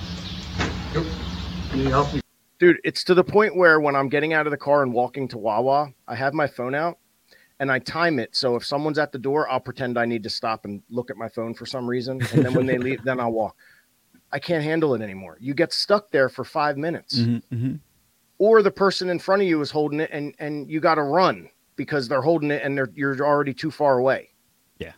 Speaker 16: Need help?
Speaker 1: Dude, it's to the point where when I'm getting out of the car and walking to Wawa, I have my phone out and I time it. So if someone's at the door, I'll pretend I need to stop and look at my phone for some reason. And then when they leave, then I'll walk. I can't handle it anymore. You get stuck there for 5 minutes. Or the person in front of you is holding it and you got to run because they're holding it and you're already too far away.
Speaker 2: Yeah.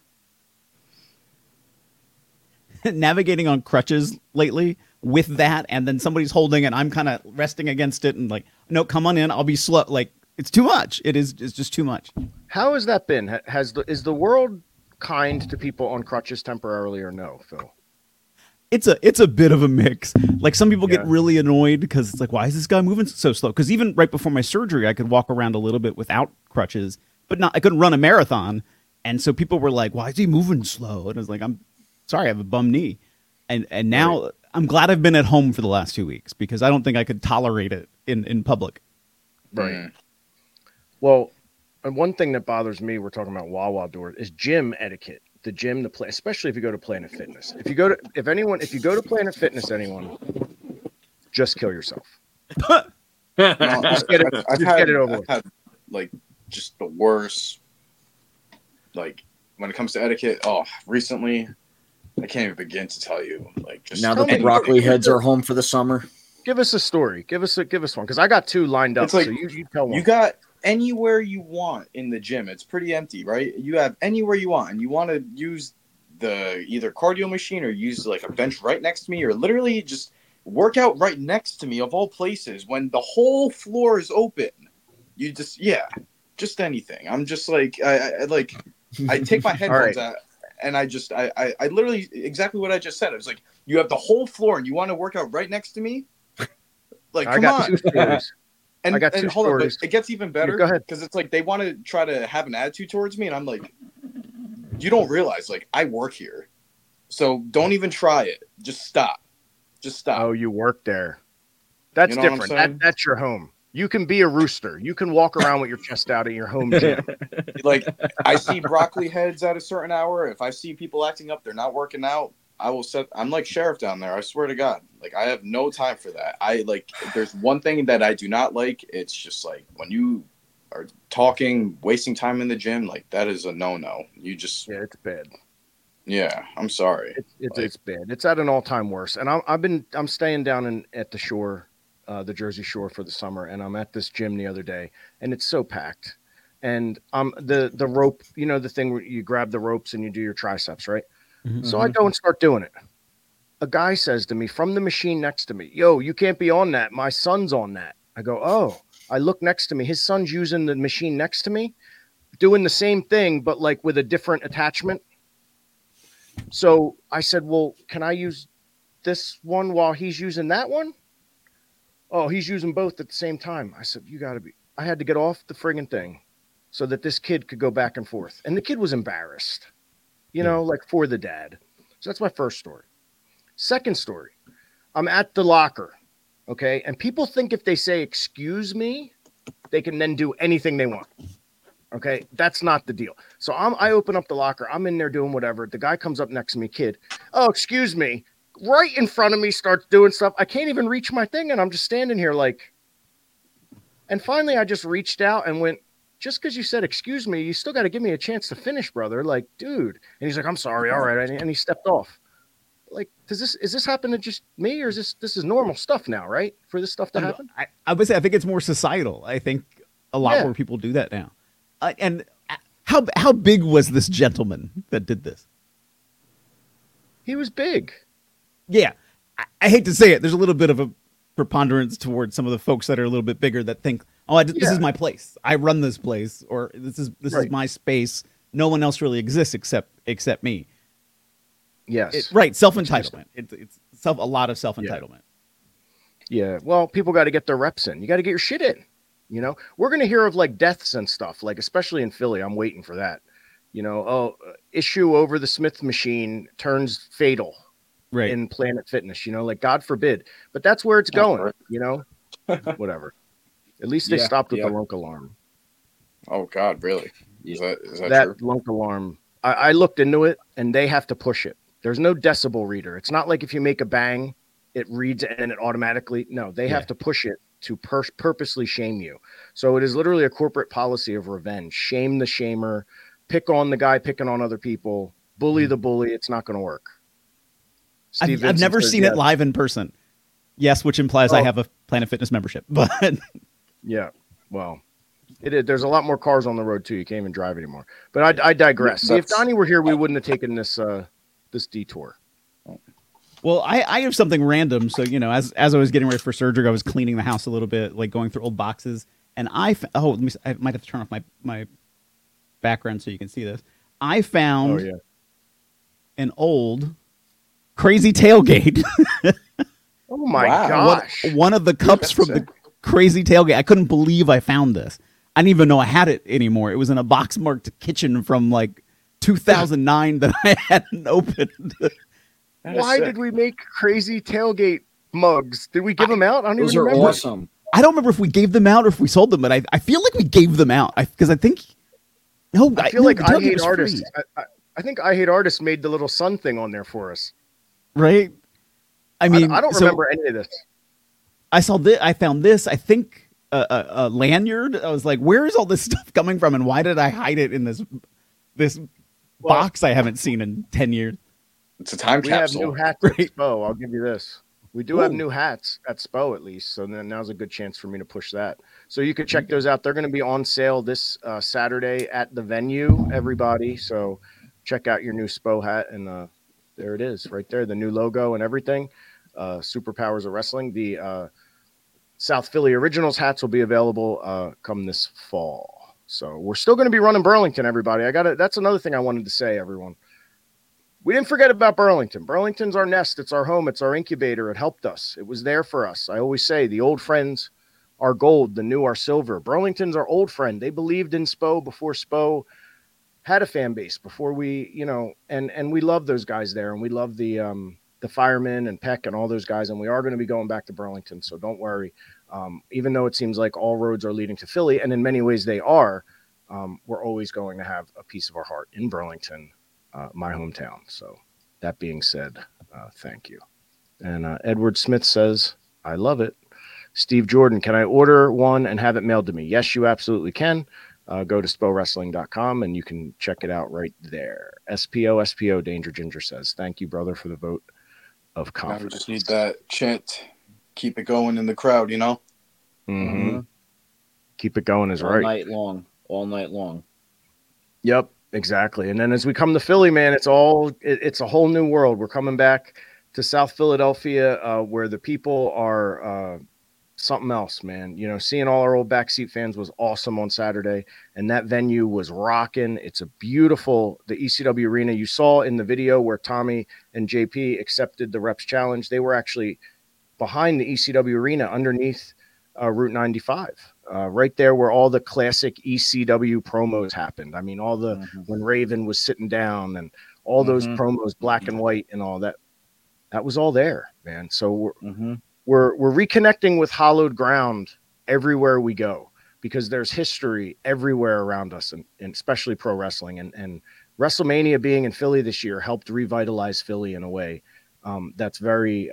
Speaker 2: Navigating on crutches lately with that, and then somebody's holding it, I'm kind of resting against it and like, no, come on in. I'll be slow. Like, it's too much. It's just too much.
Speaker 1: How has that been? Is the world kind to people on crutches temporarily or no, Phil?
Speaker 2: It's a bit of a mix. Like some people get really annoyed because it's like, why is this guy moving so slow? Because even right before my surgery, I could walk around a little bit without crutches, but I couldn't run a marathon. And so people were like, why is he moving slow? And I was like, I'm sorry, I have a bum knee. And now I'm glad I've been at home for the last 2 weeks because I don't think I could tolerate it in public.
Speaker 1: Right. Well, and one thing that bothers me, we're talking about Wawa doors, is gym etiquette. The gym, the play, especially if you go to Planet Fitness. If you go to Planet Fitness, anyone, just kill yourself. Just get it over with.
Speaker 4: I've had like just the worst. Like when it comes to etiquette, recently, I can't even begin to tell you. Like just
Speaker 3: Now that the broccoli heads are home for the summer.
Speaker 1: Give us a story. Give us one because I got two lined up.
Speaker 4: It's like
Speaker 1: so you tell one.
Speaker 4: you got anywhere you want in the gym. It's pretty empty, right? You have anywhere you want, and you want to use the either cardio machine or use like a bench right next to me, or literally just work out right next to me of all places when the whole floor is open. You just just anything. I'm just like I take my headphones out and I literally exactly what I just said. I was like, you have the whole floor and you want to work out right next to me? Like,
Speaker 1: I
Speaker 4: come
Speaker 1: got
Speaker 4: on.
Speaker 1: two stories.
Speaker 4: And,
Speaker 1: I got
Speaker 4: and
Speaker 1: two
Speaker 4: hold on, but
Speaker 1: stories.
Speaker 4: it gets even better.
Speaker 1: Yeah, go ahead.
Speaker 4: Because it's like they want to try to have an attitude towards me, and I'm like, you don't realize, like, I work here, so don't even try it. Just stop. Just stop.
Speaker 1: Oh, you work there. That's
Speaker 4: You know what I'm
Speaker 1: different.
Speaker 4: saying?
Speaker 1: That's your home. You can be a rooster. You can walk around with your chest out at your home gym.
Speaker 4: Like, I see broccoli heads at a certain hour. If I see people acting up, they're not working out. I will set. I'm like sheriff down there. I swear to God. Like, I have no time for that. There's one thing that I do not like. It's just like when you are talking, wasting time in the gym. Like, that is a no. You just
Speaker 1: it's bad.
Speaker 4: Yeah, I'm sorry.
Speaker 1: It's bad. It's at an all-time worst. And I'm staying down at the shore, the Jersey Shore for the summer, and I'm at this gym the other day, and it's so packed. And the rope, you know, the thing where you grab the ropes and you do your triceps, right? So I go and start doing it. A guy says to me from the machine next to me, "Yo, you can't be on that. My son's on that." I go, "Oh." I look next to me. His son's using the machine next to me, doing the same thing, but like with a different attachment. So I said, "Well, can I use this one while he's using that one?" "Oh, he's using both at the same time." I said, "You got to be." I had to get off the friggin' thing so that this kid could go back and forth. And the kid was embarrassed, you know, like for the dad. So that's my first story. Second story, I'm at the locker, okay? And people think if they say, "Excuse me," they can then do anything they want. Okay, that's not the deal. So I open up the locker. I'm in there doing whatever. The guy comes up next to me, kid. "Oh, excuse me." Right in front of me, starts doing stuff. I can't even reach my thing, and I'm just standing here like. And finally, I just reached out and went, "Just because you said excuse me, you still got to give me a chance to finish, brother." Like, dude. And he's like, "I'm sorry. All right," and he stepped off. Like, is this happen to just me, or is this is normal stuff now, right? For this stuff to happen?
Speaker 2: I would say I think it's more societal. I think a lot more people do that now. And how big was this gentleman that did this?
Speaker 1: He was big.
Speaker 2: Yeah, I hate to say it. There's a little bit of a preponderance towards some of the folks that are a little bit bigger that think, "Oh, this is my place. I run this place, or this is my space. No one else really exists except me."
Speaker 1: Yes,
Speaker 2: right. Self-entitlement. It's a lot of self-entitlement.
Speaker 1: Yeah. Well, people got to get their reps in. You got to get your shit in. You know, we're going to hear of like deaths and stuff, like especially in Philly. I'm waiting for that. You know, issue over the Smith machine turns fatal in Planet Fitness, you know, like God forbid. But that's where it's going, you know, whatever. At least they stopped with the lunk alarm.
Speaker 4: Oh, God, really? Is that
Speaker 1: That
Speaker 4: true?
Speaker 1: lunk alarm, I looked into it, and they have to push it. There's no decibel reader. It's not like if you make a bang, it reads and it automatically. No, they have to push it to purposely shame you. So it is literally a corporate policy of revenge. Shame the shamer, pick on the guy picking on other people, bully the bully. It's not going to work.
Speaker 2: I've never seen it live in person. Yes, which implies I have a Planet Fitness membership. But
Speaker 1: yeah, well, there's a lot more cars on the road too. You can't even drive anymore. But I digress. See, if Donnie were here, we wouldn't have taken this detour.
Speaker 2: Well, I have something random. So, you know, as I was getting ready for surgery, I was cleaning the house a little bit, like going through old boxes. And I might have to turn off my background so you can see this. I found an old crazy tailgate.
Speaker 1: Oh my gosh.
Speaker 2: One of the cups from the crazy tailgate. I couldn't believe I found this. I didn't even know I had it anymore. It was in a box marked kitchen from like 2009 that I hadn't opened.
Speaker 1: Why did we make crazy tailgate mugs? Did we give them out? I don't
Speaker 3: Those
Speaker 1: even
Speaker 3: are
Speaker 1: remember.
Speaker 3: awesome.
Speaker 2: I don't remember if we gave them out or if we sold them, but I feel like we gave them out because I think. No,
Speaker 1: I feel like
Speaker 2: the
Speaker 1: I
Speaker 2: tailgate
Speaker 1: Hate
Speaker 2: was
Speaker 1: Artists.
Speaker 2: free.
Speaker 1: I think I Hate Artists made the little sun thing on there for us.
Speaker 2: Right. I mean,
Speaker 1: I don't remember any of this.
Speaker 2: I saw this. I found this. I think a lanyard. I was like, "Where is all this stuff coming from, and why did I hide it in this box I haven't seen in 10 years?"
Speaker 4: It's a time capsule.
Speaker 1: We have new hats at SPO. I'll give you this. We do have new hats at SPO at least. So then now's a good chance for me to push that. So you can check those out. They're going to be on sale this Saturday at the venue, everybody. So check out your new SPO hat. And there it is right there. The new logo and everything. Superpowers of Wrestling. The South Philly Originals hats will be available come this fall. So we're still going to be running Burlington, everybody. That's another thing I wanted to say, everyone. We didn't forget about Burlington. Burlington's our nest. It's our home. It's our incubator. It helped us. It was there for us. I always say the old friends our gold, the new our silver. Burlington's our old friend. They believed in Spo before Spo had a fan base, before we, and we love those guys there, and we love the firemen and Peck and all those guys, and we are going to be going back to Burlington, so don't worry. Even though it seems like all roads are leading to Philly, and in many ways they are, we're always going to have a piece of our heart in Burlington, my hometown. So that being said, thank you. And Edward Smith says, I love it. Steve Jordan, can I order one and have it mailed to me? Yes, you absolutely can. Go to spowrestling.com and you can check it out right there. SPO, Danger Ginger says, thank you, brother, for the vote of
Speaker 4: Now
Speaker 1: confidence.
Speaker 4: we just need that chant. Keep it going in the crowd,
Speaker 1: Mm-hmm. Keep it going is
Speaker 3: all
Speaker 1: right.
Speaker 3: All night long.
Speaker 1: Yep, exactly. And then as we come to Philly, man, it's a whole new world. We're coming back to South Philadelphia, where the people are something else, man. Seeing all our old backseat fans was awesome on Saturday, and that venue was rocking. It's a beautiful, the ECW arena. You saw in the video where Tommy and JP accepted the Reps Challenge. They were actually behind the ECW arena underneath Route 95, right there where all the classic ECW promos happened. I mean, all the when Raven was sitting down and all those promos, black and white and all that, that was all there, man. So we're reconnecting with hallowed ground everywhere we go, because there's history everywhere around us, and especially pro wrestling, and WrestleMania being in Philly this year helped revitalize Philly in a way that's very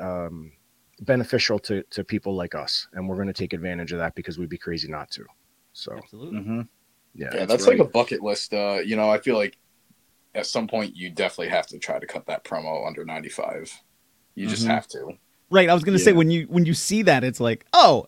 Speaker 1: beneficial to people like us, and we're going to take advantage of that because we'd be crazy not to. So
Speaker 2: absolutely.
Speaker 4: Yeah, that's right. Like a bucket list. I feel like at some point you definitely have to try to cut that promo under 95. You just have to.
Speaker 2: Right. I was going to say, when you see that, it's like, oh,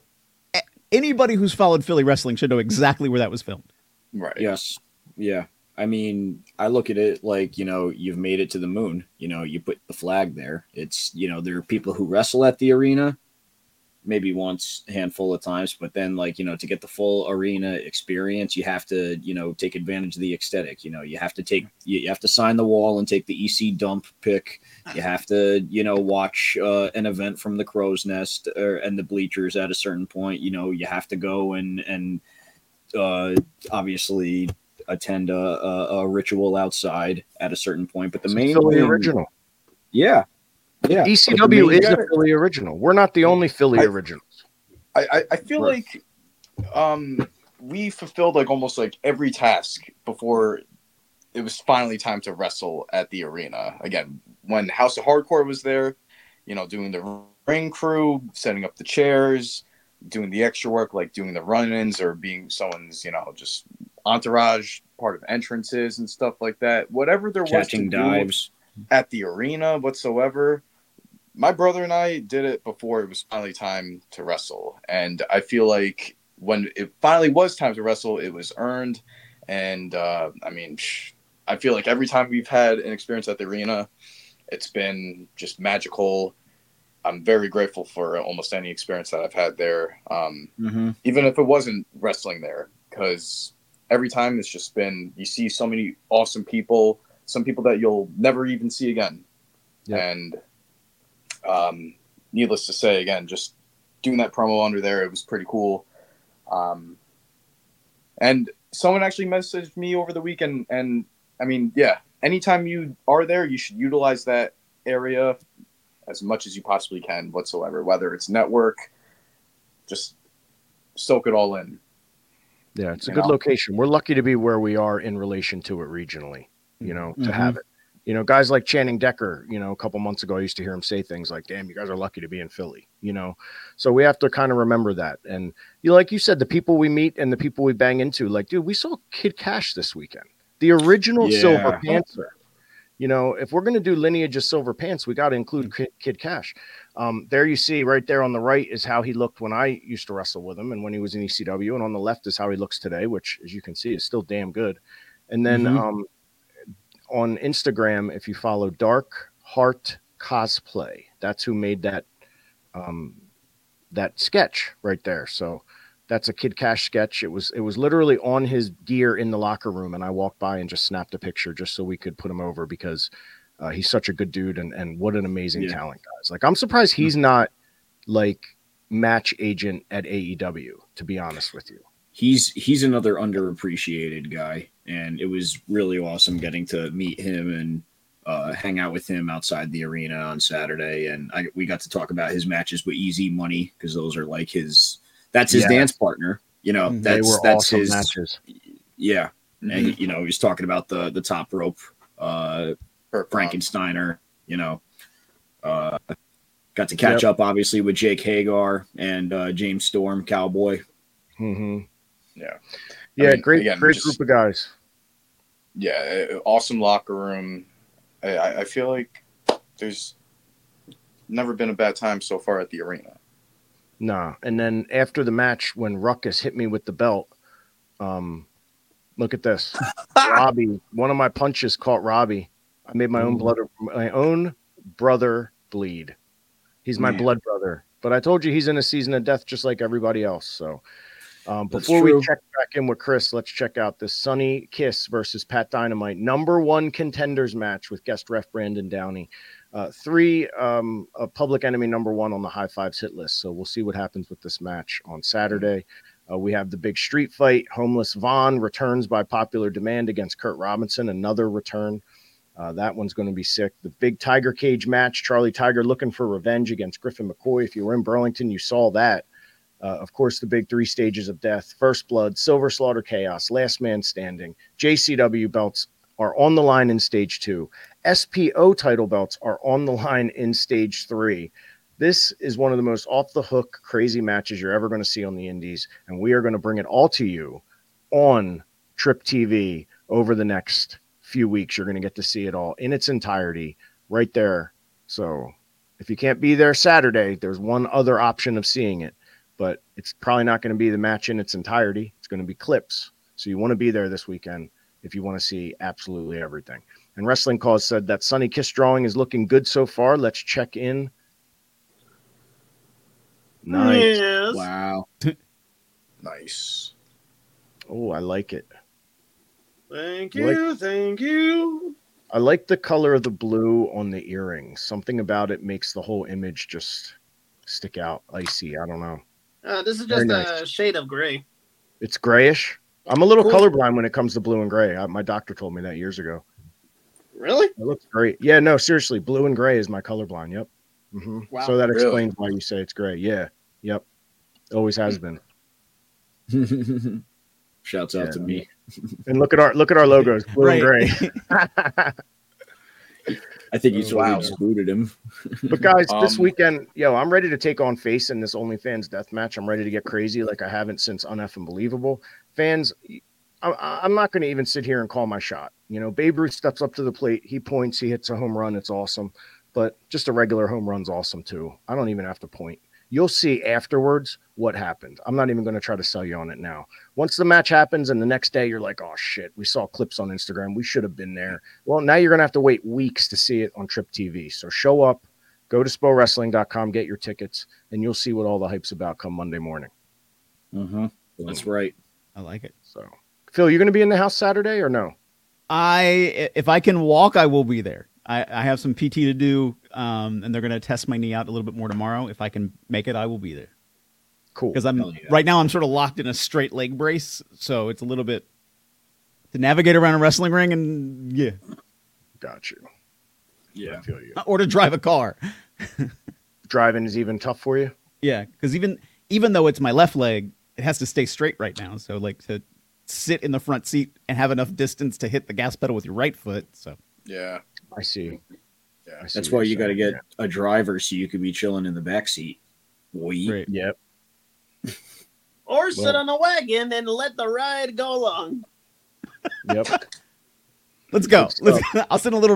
Speaker 2: anybody who's followed Philly wrestling should know exactly where that was filmed.
Speaker 4: Right.
Speaker 3: Yes. Yeah. I mean, I look at it like, you've made it to the moon. You put the flag there. It's, there are people who wrestle at the arena maybe once, a handful of times, but then, to get the full arena experience, you have to, take advantage of the aesthetic. You have to sign the wall and take the EC dump pick. You have to, watch an event from the Crow's Nest and the bleachers at a certain point. You have to go and obviously attend a ritual outside at a certain point, but the main
Speaker 1: Philly original.
Speaker 3: Yeah.
Speaker 1: ECW is a Philly original. We're not the only Philly originals.
Speaker 4: I feel like we fulfilled almost every task before it was finally time to wrestle at the arena again. When House of Hardcore was there, doing the ring crew, setting up the chairs, doing the extra work, like doing the run-ins or being someone's, just entourage, part of entrances and stuff like that. Whatever there was
Speaker 3: catching dives
Speaker 4: at the arena whatsoever, my brother and I did it before it was finally time to wrestle. And I feel like when it finally was time to wrestle, it was earned. And I feel like every time we've had an experience at the arena, it's been just magical. I'm very grateful for almost any experience that I've had there, even if it wasn't wrestling there, because every time it's just been, you see so many awesome people, some people that you'll never even see again. Yep. And needless to say, again, just doing that promo under there, it was pretty cool. And someone actually messaged me over the weekend, and anytime you are there, you should utilize that area as much as you possibly can whatsoever, whether it's network, just soak it all in.
Speaker 1: Yeah, it's a good location. We're lucky to be where we are in relation to it regionally, to have it. Guys like Channing Decker, a couple months ago, I used to hear him say things like, damn, you guys are lucky to be in Philly, So we have to kind of remember that. And like you said, the people we meet and the people we bang into, dude, we saw Kid Cash this weekend, the original Silver Panther. If we're going to do lineage of Silver Pants, we got to include Kid Cash. There you see right there on the right is how he looked when I used to wrestle with him and when he was in ECW. And on the left is how he looks today, which, as you can see, is still damn good. And then on Instagram, if you follow Dark Heart Cosplay, that's who made that sketch right there. So that's a Kid Cash sketch. It was literally on his gear in the locker room, and I walked by and just snapped a picture just so we could put him over, because he's such a good dude, and what an amazing talent, guys. I'm surprised he's not match agent at AEW, to be honest with you.
Speaker 3: He's another underappreciated guy, and it was really awesome getting to meet him and hang out with him outside the arena on Saturday. And we got to talk about his matches with Easy Money, because those are like his dance partner. You know, that's
Speaker 1: awesome
Speaker 3: his
Speaker 1: matches.
Speaker 3: Yeah. And he was talking about the top rope, Frankensteiner, got to catch up obviously with Jake Hagar and James Storm, Cowboy.
Speaker 1: Mm-hmm.
Speaker 4: Yeah.
Speaker 1: Yeah.
Speaker 4: I mean,
Speaker 1: great
Speaker 4: again,
Speaker 1: group of guys.
Speaker 4: Yeah. Awesome locker room. I feel like there's never been a bad time so far at the arena.
Speaker 1: Nah. And then after the match, when Ruckus hit me with the belt, look at this. Robbie, one of my punches caught Robbie. I made my own brother bleed. He's my blood brother. But I told you he's in a season of death just like everybody else. So before we check back in with Chris, let's check out this Sonny Kiss versus Pat Dynamite #1 contenders match with guest ref Brandon Downey. 3 a Public Enemy #1 on the High Fives hit list. So we'll see what happens with this match on Saturday. We have the big street fight. Homeless Vaughn returns by popular demand against Kurt Robinson. Another return. That one's going to be sick. The big Tiger Cage match. Charlie Tiger looking for revenge against Griffin McCoy. If you were in Burlington, you saw that. Of course, the big 3 stages of death. First Blood, Silver Slaughter Chaos, Last Man Standing. JCW belts are on the line in stage 2. SPO title belts are on the line in stage 3. This is one of the most off-the-hook, crazy matches you're ever going to see on the indies, and we are going to bring it all to you on Trip TV over the next few weeks. You're going to get to see it all in its entirety right there. So if you can't be there Saturday, there's one other option of seeing it, but it's probably not going to be the match in its entirety. It's going to be clips. So you want to be there this weekend if you want to see absolutely everything. And Wrestling Cause said that Sonny Kiss drawing is looking good so far. Let's check in. Nice.
Speaker 13: Yes.
Speaker 3: Wow.
Speaker 4: Nice.
Speaker 1: Oh, I like it.
Speaker 13: Thank you. Thank you.
Speaker 1: I like the color of the blue on the earrings. Something about it makes the whole image just stick out. Icy. I don't know.
Speaker 13: This is
Speaker 1: Very
Speaker 13: just
Speaker 1: nice.
Speaker 13: a shade of gray.
Speaker 1: It's grayish. I'm a little
Speaker 13: Cool.
Speaker 1: colorblind when it comes to blue and gray. My doctor told me that years ago.
Speaker 13: Really?
Speaker 1: It looks great. Yeah, no, seriously. Blue and gray is my colorblind. Yep. Mm-hmm.
Speaker 13: Wow.
Speaker 1: So that
Speaker 4: Really?
Speaker 1: explains why you say it's gray. Yeah. Yep. Always has been.
Speaker 3: Shouts out to me.
Speaker 1: And look at our logos, blue and gray.
Speaker 3: I think he's just booted him.
Speaker 1: But guys, this weekend, I'm ready to take on Face in this OnlyFans death match. I'm ready to get crazy like I haven't since Uneffing Believable. Fans, I'm not going to even sit here and call my shot. Babe Ruth steps up to the plate. He points. He hits a home run. It's awesome. But just a regular home run's awesome too. I don't even have to point. You'll see afterwards what happened. I'm not even going to try to sell you on it now. Once the match happens and the next day you're like, oh shit, we saw clips on Instagram. We should have been there. Well, now you're going to have to wait weeks to see it on Trip TV. So show up, go to spowrestling.com, get your tickets, and you'll see what all the hype's about come Monday morning.
Speaker 3: Mm-hmm. That's right.
Speaker 2: I like it.
Speaker 1: So, Phil, you're going to be in the house Saturday or no?
Speaker 2: If I can walk, I will be there. I have some PT to do, and they're going to test my knee out a little bit more tomorrow. If I can make it, I will be there.
Speaker 1: Cool.
Speaker 2: Because right now I'm sort of locked in a straight leg brace, so it's a little bit to navigate around a wrestling ring, and yeah.
Speaker 1: Got you.
Speaker 3: Yeah.
Speaker 1: I feel you.
Speaker 2: Or to drive a car.
Speaker 1: Driving is even tough for you?
Speaker 2: Yeah, because even though it's my left leg, it has to stay straight right now. So like to sit in the front seat and have enough distance to hit the gas pedal with your right foot. So
Speaker 4: yeah,
Speaker 1: I see.
Speaker 4: Yeah,
Speaker 3: that's why you got to get a driver so you could be chilling in the back seat.
Speaker 2: Right.
Speaker 1: Yep.
Speaker 13: Or sit on a wagon and let the ride go along.
Speaker 1: Yep.
Speaker 2: Let's go. I'll send a little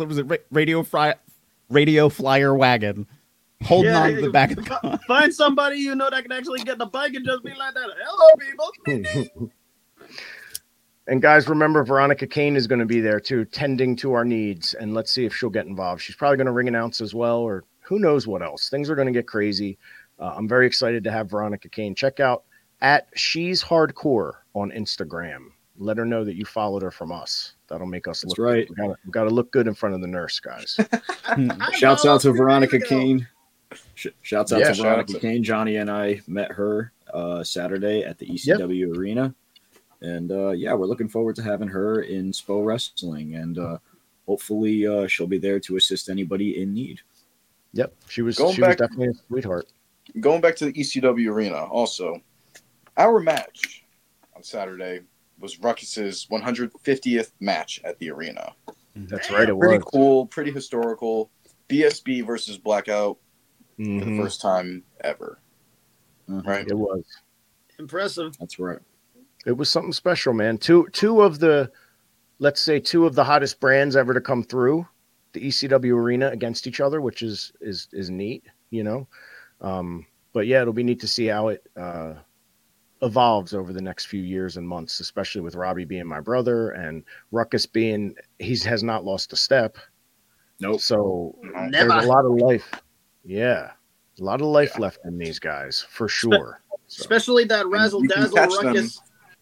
Speaker 2: radio flyer wagon holding on to the back of the car.
Speaker 13: Find somebody that can actually get the bike and just be like that. Hello, people.
Speaker 1: And guys, remember Veronica Kane is going to be there too, tending to our needs. And let's see if she'll get involved. She's probably going to ring announce as well, or who knows what else. Things are going to get crazy. I'm very excited to have Veronica Kane. Check out @She's Hardcore on Instagram. Let her know that you followed her from us. That'll make us look
Speaker 3: right.
Speaker 1: Good. We got to look good in front of the nurse, guys.
Speaker 3: Shouts out to Veronica Kane. Shouts out
Speaker 4: Yeah,
Speaker 3: to
Speaker 4: shout out
Speaker 3: Veronica
Speaker 4: to-
Speaker 3: Kane. Johnny and I met her Saturday at the ECW Arena. And yeah, we're looking forward to having her in SPO Wrestling. And hopefully she'll be there to assist anybody in need.
Speaker 1: Yep. She was
Speaker 4: Going
Speaker 1: she was
Speaker 4: back-
Speaker 1: definitely a sweetheart.
Speaker 4: Going back to the ECW Arena, also, our match on Saturday was Ruckus's 150th match at the arena.
Speaker 1: That's right, it
Speaker 4: Pretty
Speaker 1: was.
Speaker 4: cool, pretty historical. BSB versus Blackout for the
Speaker 1: Mhm.
Speaker 4: first time ever. Right?
Speaker 1: It was.
Speaker 13: Impressive.
Speaker 3: That's right.
Speaker 1: It was something special, man. Two of the, let's say, two of the hottest brands ever to come through the ECW arena against each other, which is neat, you know. But yeah, it'll be neat to see how it evolves over the next few years and months, especially with Robbie being my brother and Ruckus being has not lost a step.
Speaker 3: Nope.
Speaker 1: So
Speaker 13: Never.
Speaker 1: there's a lot of life. Yeah, a lot of life left in these guys for sure.
Speaker 13: Especially that razzle
Speaker 4: you can
Speaker 13: dazzle
Speaker 4: catch them-
Speaker 13: ruckus.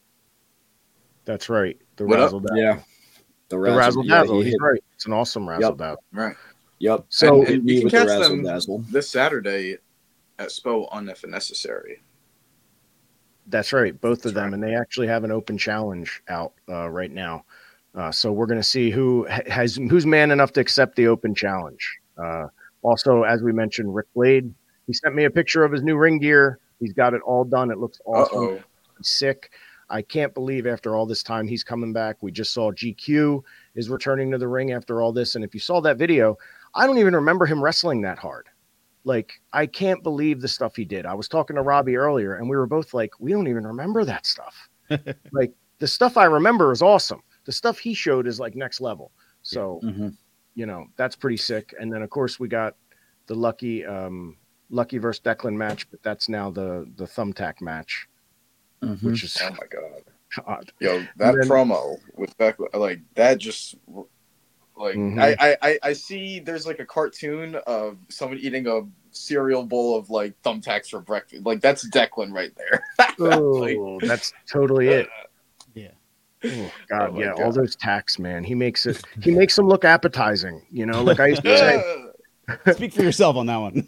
Speaker 1: That's right. The
Speaker 4: What up?
Speaker 1: razzle dazzle.
Speaker 3: Yeah.
Speaker 1: The razzle
Speaker 3: yeah,
Speaker 1: dazzle.
Speaker 3: he
Speaker 1: He's
Speaker 3: hit-
Speaker 1: right. It's an awesome razzle
Speaker 3: Yep.
Speaker 1: dazzle.
Speaker 4: Right.
Speaker 3: Yep.
Speaker 1: So
Speaker 3: And
Speaker 4: you can
Speaker 3: with the
Speaker 4: catch
Speaker 3: razzle
Speaker 4: them
Speaker 3: dazzle.
Speaker 4: this Saturday at SPO on If Necessary.
Speaker 1: That's right, both of them, and they actually have an open challenge out right now. So we're going to see who's man enough to accept the open challenge. Also, as we mentioned, Rick Blade, he sent me a picture of his new ring gear. He's got it all done. It looks awesome.
Speaker 4: Uh-oh.
Speaker 1: He's sick. I can't believe after all this time he's coming back. We just saw GQ is returning to the ring after all this, and if you saw that video, I don't even remember him wrestling that hard. Like, I can't believe the stuff he did. I was talking to Robbie earlier, and we were both like, we don't even remember that stuff. Like, the stuff I remember is awesome. The stuff he showed is like next level. So, you know, that's pretty sick. And then, of course, we got the Lucky versus Declan match, but that's now the Thumbtack match, which is,
Speaker 4: Oh my god.
Speaker 1: God.
Speaker 4: Yo, that
Speaker 1: And then-
Speaker 4: promo with Beck, like that just like
Speaker 1: Mhm.
Speaker 4: I see there's like a cartoon of someone eating a cereal bowl of like thumbtacks for breakfast. Like that's Declan right there.
Speaker 1: Oh, that's totally it.
Speaker 2: Yeah.
Speaker 1: Oh, God,
Speaker 4: Oh my
Speaker 1: yeah,
Speaker 4: God.
Speaker 1: all those tacks, man. He makes them look appetizing. You know, like I used to say,
Speaker 2: Speak for yourself on that one.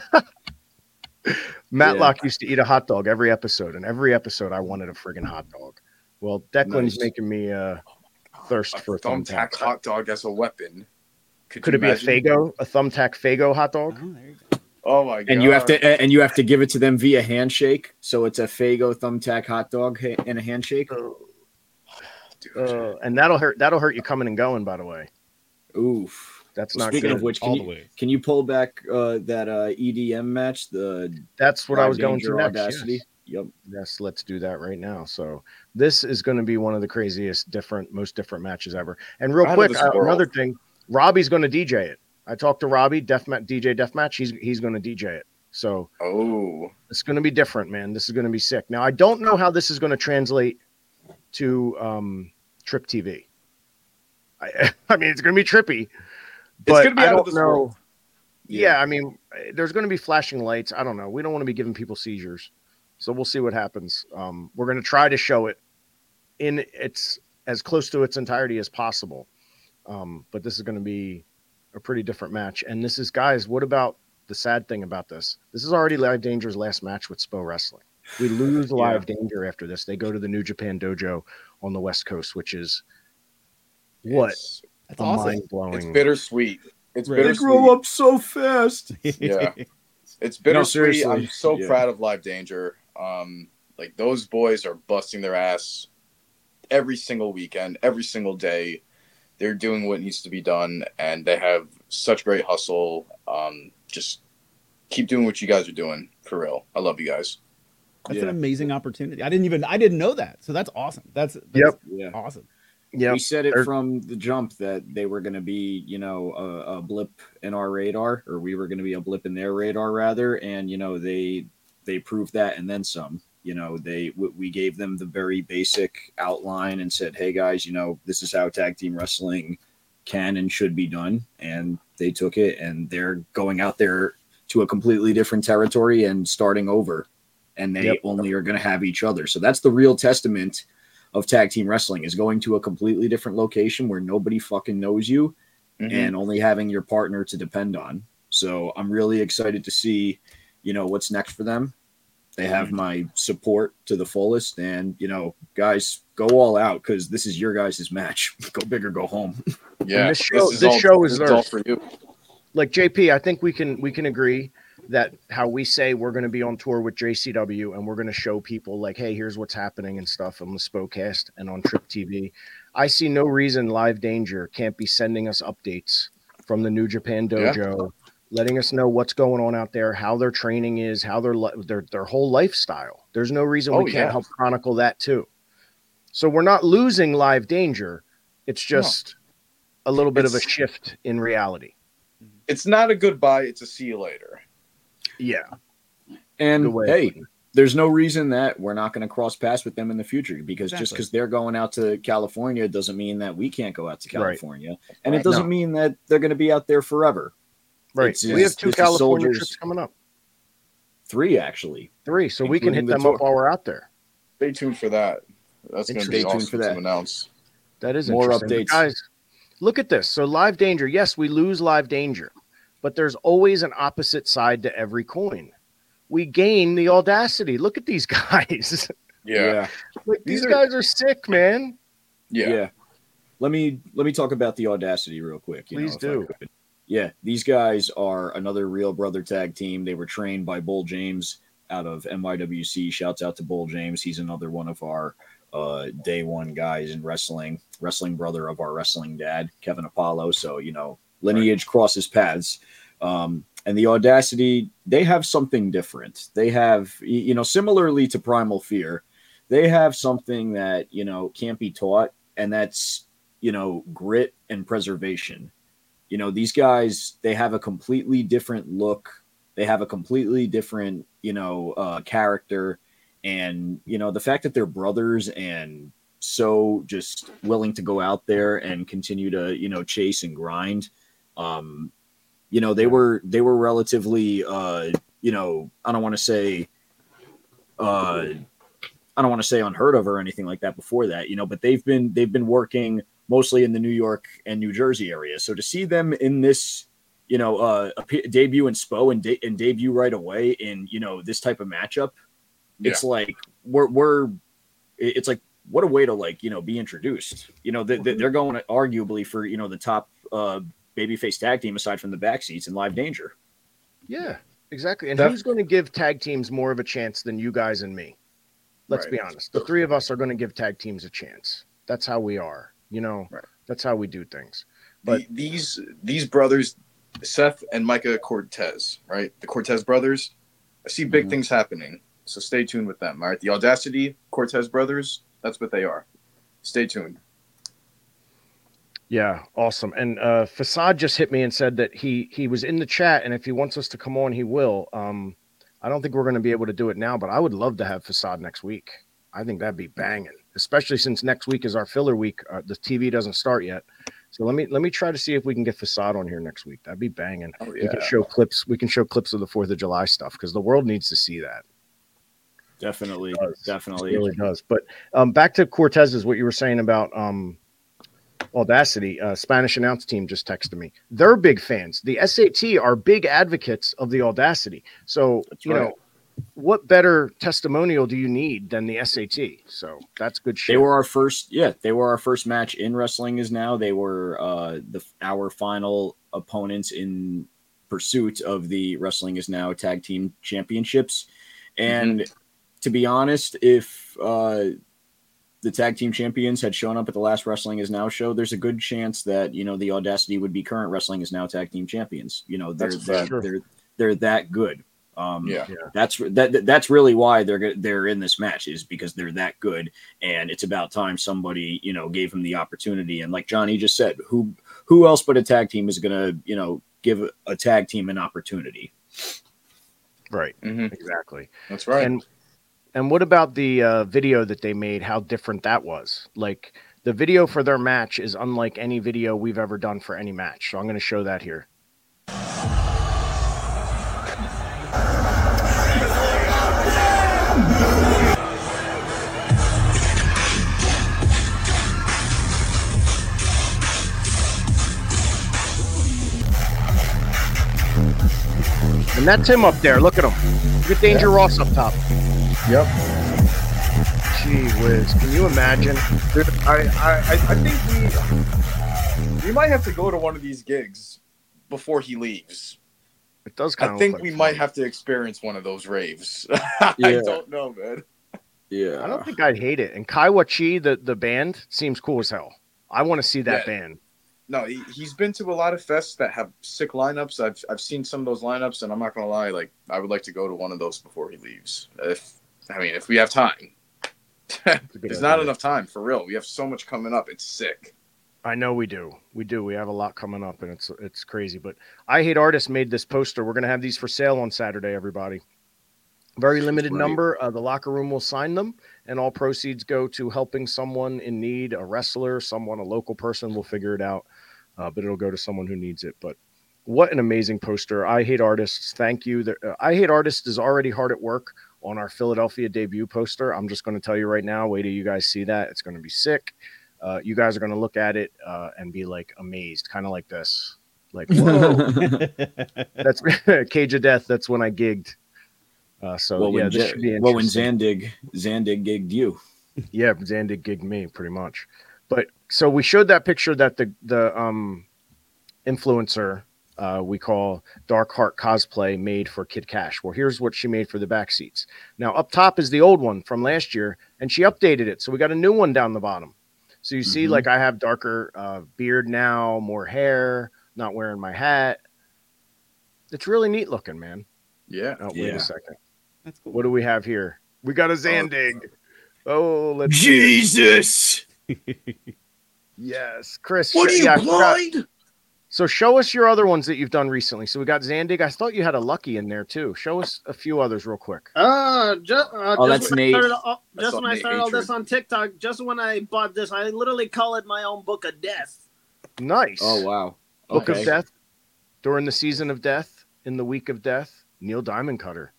Speaker 1: Matlock used to eat a hot dog every episode, and every episode I wanted a friggin' hot dog. Well, Declan's
Speaker 4: Nice.
Speaker 1: making me thirst for a
Speaker 4: thumbtack hot dog as a weapon.
Speaker 1: Could it be a Fago, a thumbtack Fago hot dog?
Speaker 4: Oh my god!
Speaker 3: And you have to give it to them via handshake. So it's a Fago thumbtack hot dog and a handshake.
Speaker 1: And that'll hurt you coming and going. By the way,
Speaker 3: Oof.
Speaker 1: That's not
Speaker 3: Speaking
Speaker 1: good.
Speaker 3: of which,
Speaker 1: All
Speaker 3: can
Speaker 1: the
Speaker 3: you, can you pull back that EDM match?
Speaker 1: That's what I was going
Speaker 3: Danger
Speaker 1: to next.
Speaker 3: Audacity.
Speaker 1: Yes. Yes, let's do that right now. So this is going to be one of the craziest, most different matches ever. And real
Speaker 4: Out of
Speaker 1: quick,
Speaker 4: this world.
Speaker 1: another thing, Robbie's going to DJ it. I talked to Robbie, DJ Deathmatch. He's going to DJ it. So it's going to be different, man. This is going to be sick. Now I don't know how this is going to translate to Trip TV. I mean, it's going to be trippy. But
Speaker 4: gonna be
Speaker 1: I
Speaker 4: out of
Speaker 1: don't
Speaker 4: this
Speaker 1: know.
Speaker 4: world.
Speaker 1: Yeah, I mean, there's going to be flashing lights. I don't know. We don't want to be giving people seizures, so we'll see what happens. We're going to try to show it in its as close to its entirety as possible. But this is going to be a pretty different match. And this is, guys, what about the sad thing about this? This is already Live Danger's last match with SPO Wrestling. We lose Live Danger after this. They go to the New Japan Dojo on the West Coast, which is
Speaker 4: That's
Speaker 1: awesome.
Speaker 4: It's
Speaker 1: Mind-blowing.
Speaker 4: bittersweet. It's
Speaker 3: They
Speaker 4: bittersweet.
Speaker 3: grow up so fast.
Speaker 4: Yeah, it's
Speaker 3: No,
Speaker 4: bittersweet.
Speaker 3: seriously.
Speaker 4: I'm so
Speaker 3: Yeah.
Speaker 4: proud of Live Danger. Like those boys are busting their ass every single weekend, every single day. They're doing what needs to be done, and they have such great hustle. Just keep doing what you guys are doing, for real. I love you guys.
Speaker 2: That's an amazing opportunity. I didn't know that. So that's awesome. That's
Speaker 3: Yeah.
Speaker 2: awesome.
Speaker 1: Yeah,
Speaker 3: We said it from the jump that they were going to be, a blip in our radar, or we were going to be a blip in their radar, rather. And they proved that and then some. We gave them the very basic outline and said, "Hey guys, this is how tag team wrestling can and should be done." And they took it, and they're going out there to a completely different territory and starting over. And they only are going to have each other. So that's the real testament of tag team wrestling, is going to a completely different location where nobody fucking knows you and only having your partner to depend on. So I'm really excited to see, what's next for them. They have my support to the fullest, and guys, go all out because this is your guys' match. Go big or go home.
Speaker 4: Yeah,
Speaker 1: this show is
Speaker 4: all for you.
Speaker 1: Like JP, I think we can agree that how we say we're going to be on tour with JCW and we're going to show people like, hey, here's what's happening and stuff on the Spokecast and on Trip TV. I see no reason Live Danger can't be sending us updates from the New Japan Dojo. Letting us know what's going on out there, how their training is, how their whole lifestyle. There's no reason we can't help chronicle that too. So we're not losing Live Danger. It's just a little bit of a shift in reality.
Speaker 4: It's not a goodbye. It's a see you later.
Speaker 1: Yeah.
Speaker 3: And hey, there's no reason that we're not going to cross paths with them in the future because just because they're going out to California doesn't mean that we can't go out to California. Right. And it doesn't mean that they're going to be out there forever.
Speaker 1: Right. We have 2 California trips coming up.
Speaker 3: 3, actually.
Speaker 1: 3. So we can hit them up while we're out there.
Speaker 4: Stay tuned for that. That's going to be awesome to announce.
Speaker 1: That is
Speaker 3: more
Speaker 1: interesting.
Speaker 3: updates.
Speaker 1: Guys, look at this. So Live Danger, yes, we lose Live Danger, but there's always an opposite side to every coin. We gain the Audacity. Look at these guys.
Speaker 4: Yeah.
Speaker 1: Like these guys are sick, man.
Speaker 3: Yeah. Let me talk about the Audacity real quick.
Speaker 1: Please do.
Speaker 3: Yeah, these guys are another Real Brother tag team. They were trained by Bull James out of NYWC. Shouts out to Bull James. He's another one of our day one guys in wrestling brother of our wrestling dad, Kevin Apollo. So, lineage crosses paths. And the Audacity, they have something different. They have, similarly to Primal Fear, they have something that, can't be taught, and that's, grit and preservation. These guys, they have a completely different look. They have a completely different, character. And, the fact that they're brothers and so just willing to go out there and continue to, chase and grind. They were relatively, I don't want to say unheard of or anything like that before that, but they've been working mostly in the New York and New Jersey area. So to see them in this, debut in SPO and debut right away in, this type of matchup, it's like it's like, what a way to be introduced. They're going arguably for, the top babyface tag team aside from the backseats in Live Danger.
Speaker 1: Yeah, exactly. And who's going to give tag teams more of a chance than you guys and me? Let's be honest. The 3 of us are going to give tag teams a chance. That's how we are. That's how we do things. But
Speaker 4: these brothers, Seth and Micah Cortez, right? The Cortez brothers, I see big things happening. So stay tuned with them. All right. The Audacity Cortez brothers, that's what they are. Stay tuned.
Speaker 1: Yeah, awesome. And Fasad just hit me and said that he was in the chat, and if he wants us to come on, he will. I don't think we're going to be able to do it now, but I would love to have Fasad next week. I think that'd be banging, especially since next week is our filler week. The TV doesn't start yet. So let me try to see if we can get Fasad on here next week. That'd be banging.
Speaker 4: Oh, yeah.
Speaker 1: We can show clips of the 4th of July stuff because the world needs to see that.
Speaker 3: Definitely.
Speaker 1: It really does. But back to Cortez's, what you were saying about Audacity. Spanish announce team just texted me. They're big fans. The SAT are big advocates of the Audacity. So, what better testimonial do you need than the SAT? So that's good shit.
Speaker 3: They were our first match in Wrestling Is Now. They were our final opponents in pursuit of the Wrestling Is Now Tag Team Championships. And to be honest, if the tag team champions had shown up at the last Wrestling Is Now show, there's a good chance that, the Audacity would be current Wrestling Is Now tag team champions. They're that good. That's really why they're in this match, is because they're that good, and it's about time somebody gave them the opportunity. And like Johnny just said, who else but a tag team is gonna give a tag team an opportunity?
Speaker 1: Right. Exactly.
Speaker 4: That's right.
Speaker 1: And what about the video that they made? How different that was. Like the video for their match is unlike any video we've ever done for any match. So I'm going to show that here. And that's him up there. Look at him. Look at Danger Ross up top.
Speaker 10: Yep.
Speaker 1: Gee whiz. Can you imagine?
Speaker 4: Dude, I think we might have to go to one of these gigs before he leaves.
Speaker 1: It does kind
Speaker 4: I
Speaker 1: of
Speaker 4: think
Speaker 1: look
Speaker 4: we
Speaker 1: like
Speaker 4: might
Speaker 1: fun.
Speaker 4: have to experience one of those raves.
Speaker 3: Yeah.
Speaker 4: I don't know, man.
Speaker 3: Yeah.
Speaker 1: I don't think I'd hate it. And Kaiwa Chi, the band, seems cool as hell. I want to see that
Speaker 4: Yeah.
Speaker 1: band.
Speaker 4: No, he's been to a lot of fests that have sick lineups. I've seen some of those lineups, and I'm not gonna lie, like I would like to go to one of those before he leaves. If we have time. There's not enough time for real. We have so much coming up. It's sick.
Speaker 1: I know we do. We do. We have a lot coming up, and it's crazy. But I Hate Artists made this poster. We're gonna have these for sale on Saturday, everybody. Very limited
Speaker 3: right.
Speaker 1: number. The locker room will sign them, and all proceeds go to helping someone in need, a wrestler, someone, a local person. We'll figure it out, but it'll go to someone who needs it. But what an amazing poster. I Hate Artists. Thank you. I Hate Artists is already hard at work on our Philadelphia debut poster. I'm just going to tell you right now, wait till you guys see that. It's going to be sick. You guys are going to look at it and be like amazed, kind of like this. Like, whoa. That's Cage of Death. That's when I gigged. This should be interesting.
Speaker 3: Well, when Zandig gigged you.
Speaker 1: Yeah, Zandig gigged me pretty much. But so we showed that picture that the influencer we call Dark Heart Cosplay made for Kid Cash. Well, here's what she made for the back seats. Now up top is the old one from last year, and she updated it. So we got a new one down the bottom. So you see, like I have darker beard now, more hair, not wearing my hat. It's really neat looking, man.
Speaker 4: Yeah.
Speaker 1: Oh, wait a second. That's cool. What do we have here? We got a Zandig. Let's
Speaker 3: Jesus.
Speaker 1: Yes, Chris.
Speaker 3: What are you,
Speaker 1: I forgot.
Speaker 3: blind?
Speaker 1: So show us your other ones that you've done recently. So we got Zandig. I thought you had a Lucky in there too. Show us a few others real quick.
Speaker 3: That's Nate.
Speaker 13: Just when I started all this on TikTok, just when I bought this, I literally call it my own Book of Death.
Speaker 1: Nice.
Speaker 3: Oh, wow.
Speaker 1: Book of Death. During the season of death, in the week of death, Neil Diamond Cutter.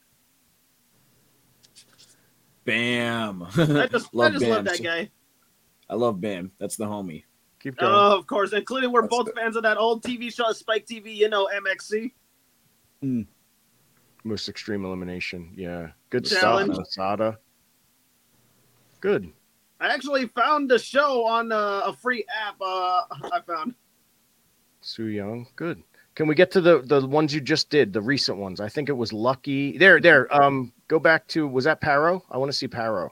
Speaker 3: Bam.
Speaker 13: I just love
Speaker 3: Bam.
Speaker 13: that guy.
Speaker 3: I love Bam. That's the homie.
Speaker 1: Keep going.
Speaker 13: Oh, of course. Including we're both fans of that old TV show, Spike TV, MXC.
Speaker 1: Most Extreme Elimination. Yeah. Good
Speaker 13: Challenge.
Speaker 1: stuff. Masada. Good.
Speaker 13: I actually found the show on a free app I found.
Speaker 1: Sue Young. Good. Can we get to the ones you just did, the recent ones? I think it was Lucky. There. Go back to, was that Paro? I want to see Paro.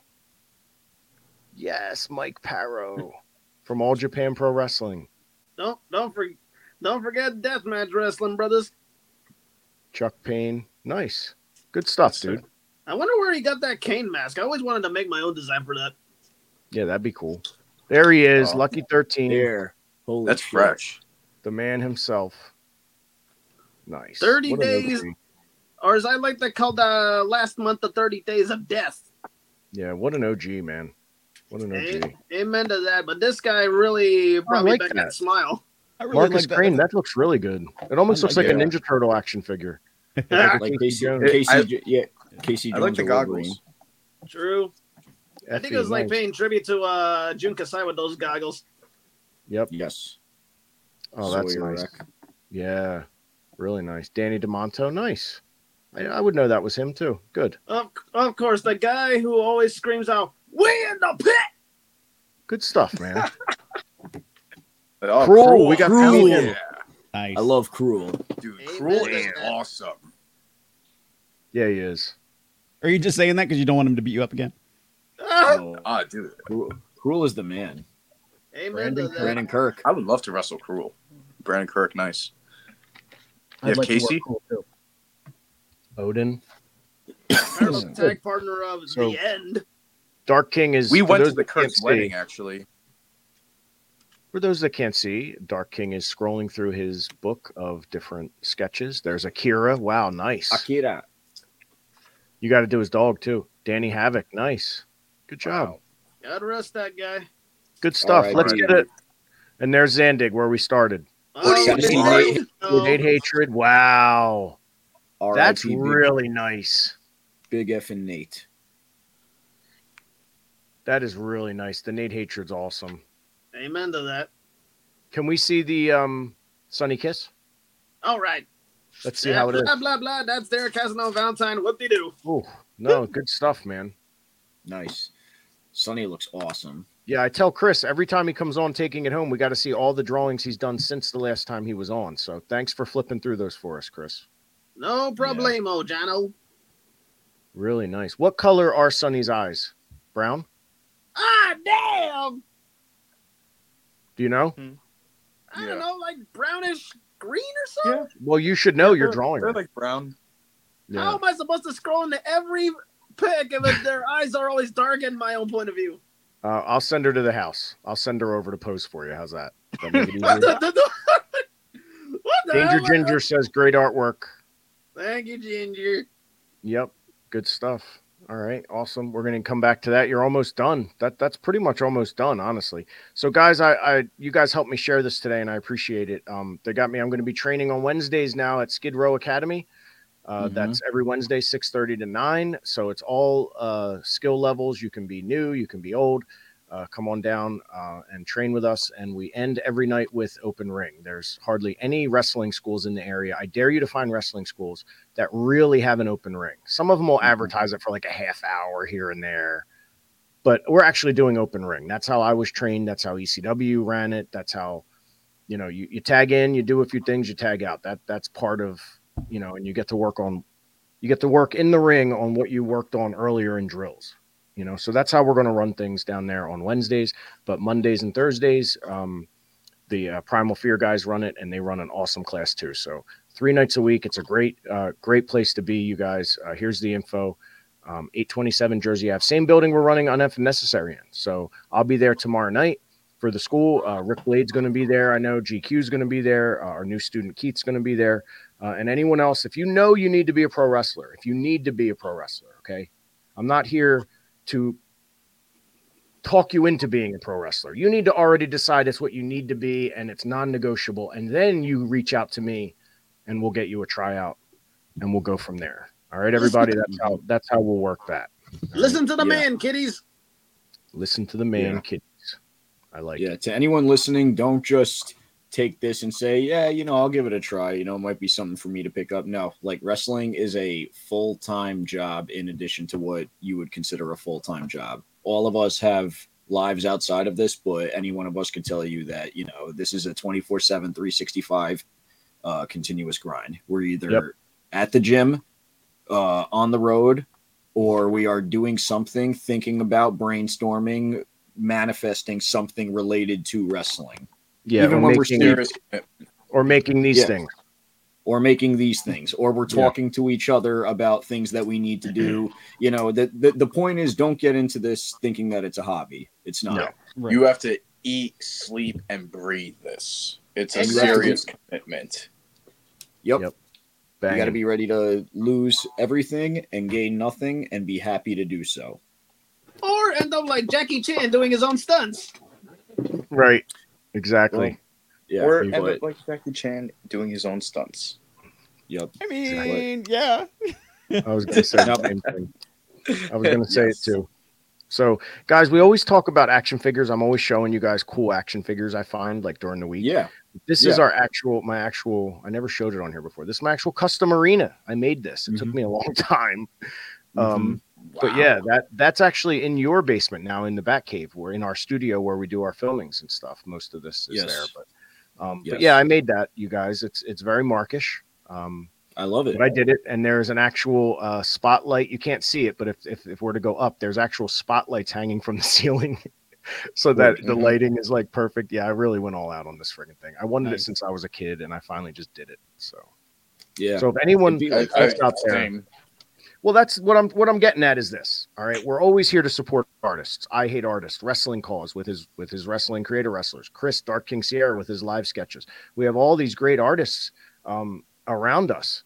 Speaker 1: Yes, Mike Paro from All Japan Pro Wrestling.
Speaker 13: Don't forget Deathmatch Wrestling, brothers.
Speaker 1: Chuck Payne. Nice. Good stuff, dude.
Speaker 13: I wonder where he got that Kane mask. I always wanted to make my own design for that.
Speaker 1: Yeah, that'd be cool. There he is, Lucky 13.
Speaker 3: There. Holy
Speaker 4: That's
Speaker 3: shit.
Speaker 4: fresh.
Speaker 1: The man himself. Nice.
Speaker 13: 30
Speaker 1: What an
Speaker 13: days,
Speaker 1: OG.
Speaker 13: or as I like to call the last month, the 30 days of death.
Speaker 1: Yeah, what an OG, man. What an OG.
Speaker 13: Amen to that. But this guy really brought me back that smile.
Speaker 1: Marcus Crane, that looks really good. It almost looks like a
Speaker 3: that.
Speaker 1: Ninja Turtle action figure.
Speaker 3: Like Casey
Speaker 4: I like
Speaker 3: Jones
Speaker 4: the
Speaker 3: or
Speaker 4: goggles.
Speaker 3: Wolverine.
Speaker 13: True. I think it was like paying tribute to Jun Kasai with those goggles.
Speaker 1: Yep.
Speaker 3: Yes.
Speaker 1: Oh, that's
Speaker 3: Sawyer
Speaker 1: nice.
Speaker 3: Wreck.
Speaker 1: Yeah, really nice. Danny DeMonto, nice. I would know that was him too. Good.
Speaker 13: Of course, the guy who always screams out, "We in the pit!"
Speaker 1: Good stuff, man.
Speaker 4: Oh,
Speaker 1: Cruel. We got
Speaker 3: Cruel.
Speaker 1: Cruel.
Speaker 2: Nice.
Speaker 3: I love Cruel.
Speaker 4: Dude, Cruel is awesome.
Speaker 1: Yeah, he is.
Speaker 2: Are you just saying that because you don't want him to beat you up again?
Speaker 4: Dude.
Speaker 3: Cruel is the man.
Speaker 13: Amen to that.
Speaker 3: Brandon Kirk.
Speaker 4: I would love to wrestle Cruel. Brandon Kirk, nice. You
Speaker 10: I'd
Speaker 4: have
Speaker 10: like to work
Speaker 4: Casey?
Speaker 10: Cruel, too.
Speaker 1: Odin.
Speaker 13: I was the tag partner of
Speaker 1: So-
Speaker 13: the end.
Speaker 1: Dark King is.
Speaker 4: We
Speaker 1: for
Speaker 4: went
Speaker 1: those
Speaker 4: to the
Speaker 1: that can't
Speaker 4: Kirk's
Speaker 1: see-
Speaker 4: wedding, actually.
Speaker 1: For those that can't see, Dark King is scrolling through his book of different sketches. There's Akira. Wow, nice.
Speaker 3: Akira.
Speaker 1: You got to do his dog too. Danny Havoc. Nice. Good job.
Speaker 13: God rest that guy.
Speaker 1: Good stuff.
Speaker 3: All right,
Speaker 1: Let's
Speaker 3: buddy.
Speaker 1: get it. And there's Zandig, where we started.
Speaker 3: Gotta see Nate.
Speaker 1: Nate Hatred. Wow. That's
Speaker 3: R.I.P.
Speaker 1: really nice.
Speaker 3: Big F and Nate.
Speaker 1: That is really nice. The Nate Hatred's awesome.
Speaker 13: Amen to that.
Speaker 1: Can we see the Sunny Kiss?
Speaker 13: All right.
Speaker 1: Let's see how it is.
Speaker 13: Blah, blah, blah. That's Derek Casanova Valentine. Whoop-de-doo.
Speaker 1: Oh, no, good stuff, man.
Speaker 3: Nice. Sonny looks awesome.
Speaker 1: Yeah, I tell Chris every time he comes on Taking It Home, we got to see all the drawings he's done since the last time he was on. So thanks for flipping through those for us, Chris.
Speaker 13: No problemo, Jono.
Speaker 1: Really nice. What color are Sonny's eyes? Brown?
Speaker 13: Ah, damn.
Speaker 1: Do you know?
Speaker 13: I don't know, like brownish green or something?
Speaker 1: Well, you should know you're drawing.
Speaker 4: They're
Speaker 1: them.
Speaker 4: like brown.
Speaker 1: Yeah.
Speaker 13: How am I supposed to scroll into every pic if their eyes are always dark in my own point of view?
Speaker 1: I'll send her to the house. I'll send her over to pose for you. How's that? Does that make it
Speaker 13: What
Speaker 1: easier?
Speaker 13: the
Speaker 1: Danger
Speaker 13: hell?
Speaker 1: Ginger says great artwork.
Speaker 13: Thank you, Ginger.
Speaker 1: Yep, good stuff. All right, awesome. We're going to come back to that. You're almost done. That's pretty much almost done, honestly. So, guys, you guys helped me share this today, and I appreciate it. They got me. I'm going to be training on Wednesdays now at Skid Row Academy. That's every Wednesday, 6:30 to 9. So it's all skill levels. You can be new, you can be old. Come on down and train with us. And we end every night with open ring. There's hardly any wrestling schools in the area. I dare you to find wrestling schools that really have an open ring. Some of them will advertise it for like a half hour here and there. But we're actually doing open ring. That's how I was trained. That's how ECW ran it. That's how, you tag in, you do a few things, you tag out. That's part of, and you get to work in the ring on what you worked on earlier in drills. So that's how we're going to run things down there on Wednesdays, but Mondays and Thursdays, the Primal Fear guys run it, and they run an awesome class too. So 3 nights a week. It's a great place to be, you guys. Here's the info. 827 Jersey Ave, same building we're running on If Necessary in. So I'll be there tomorrow night for the school. Rick Blade's going to be there. I know GQ's going to be there. Our new student Keith's going to be there. And anyone else, if you need to be a pro wrestler, okay? I'm not here to talk you into being a pro wrestler. You need to already decide it's what you need to be, and it's non-negotiable. And then you reach out to me, and we'll get you a tryout, and we'll go from there. All right, everybody. That's how we'll work that.
Speaker 13: Listen to the man, kiddies.
Speaker 1: Listen to the man, kiddies. I like it.
Speaker 3: Yeah, to anyone listening, don't just take this and say, yeah, I'll give it a try. It might be something for me to pick up. No, like wrestling is a full-time job in addition to what you would consider a full-time job. All of us have lives outside of this, but any one of us can tell you that, this is a 24/7, 365 continuous grind. We're either at the gym, on the road, or we are doing something, thinking about brainstorming, manifesting something related to wrestling.
Speaker 1: Yeah,
Speaker 3: even when we're serious,
Speaker 1: or making these things,
Speaker 3: or we're talking to each other about things that we need to do. The point is, don't get into this thinking that it's a hobby. It's not.
Speaker 4: No. Right. You have to eat, sleep, and breathe this. It's a serious commitment.
Speaker 3: Yep. You got to be ready to lose everything and gain nothing and be happy to do so.
Speaker 13: Or end up like Jackie Chan doing his own stunts.
Speaker 1: Right. Exactly.
Speaker 4: Or end up like Jackie Chan doing his own stunts.
Speaker 3: Yep.
Speaker 2: I mean, yeah.
Speaker 1: I was going to say the same thing. I was going to say it too. So, guys, we always talk about action figures. I'm always showing you guys cool action figures I find like during the week.
Speaker 3: Yeah.
Speaker 1: This is my actual, I never showed it on here before. This is my actual custom arena. I made this. It took me a long time. But yeah, that's actually in your basement now in the Batcave. We're in our studio where we do our filmings and stuff. Most of this is there, but yeah, I made that, you guys. It's very Markish.
Speaker 3: I love it.
Speaker 1: But I did it, and there's an actual spotlight. You can't see it, but if we're to go up, there's actual spotlights hanging from the ceiling, so that the lighting is like perfect. Yeah, I really went all out on this friggin' thing. I wanted it since I was a kid, and I finally just did it. So
Speaker 3: yeah.
Speaker 1: So if anyone that's out there. Well, that's what I'm getting at is this. All right. We're always here to support artists. I Hate Artists, Wrestling Cause with his wrestling creator wrestlers, Chris, Dark King Sierra with his live sketches. We have all these great artists around us,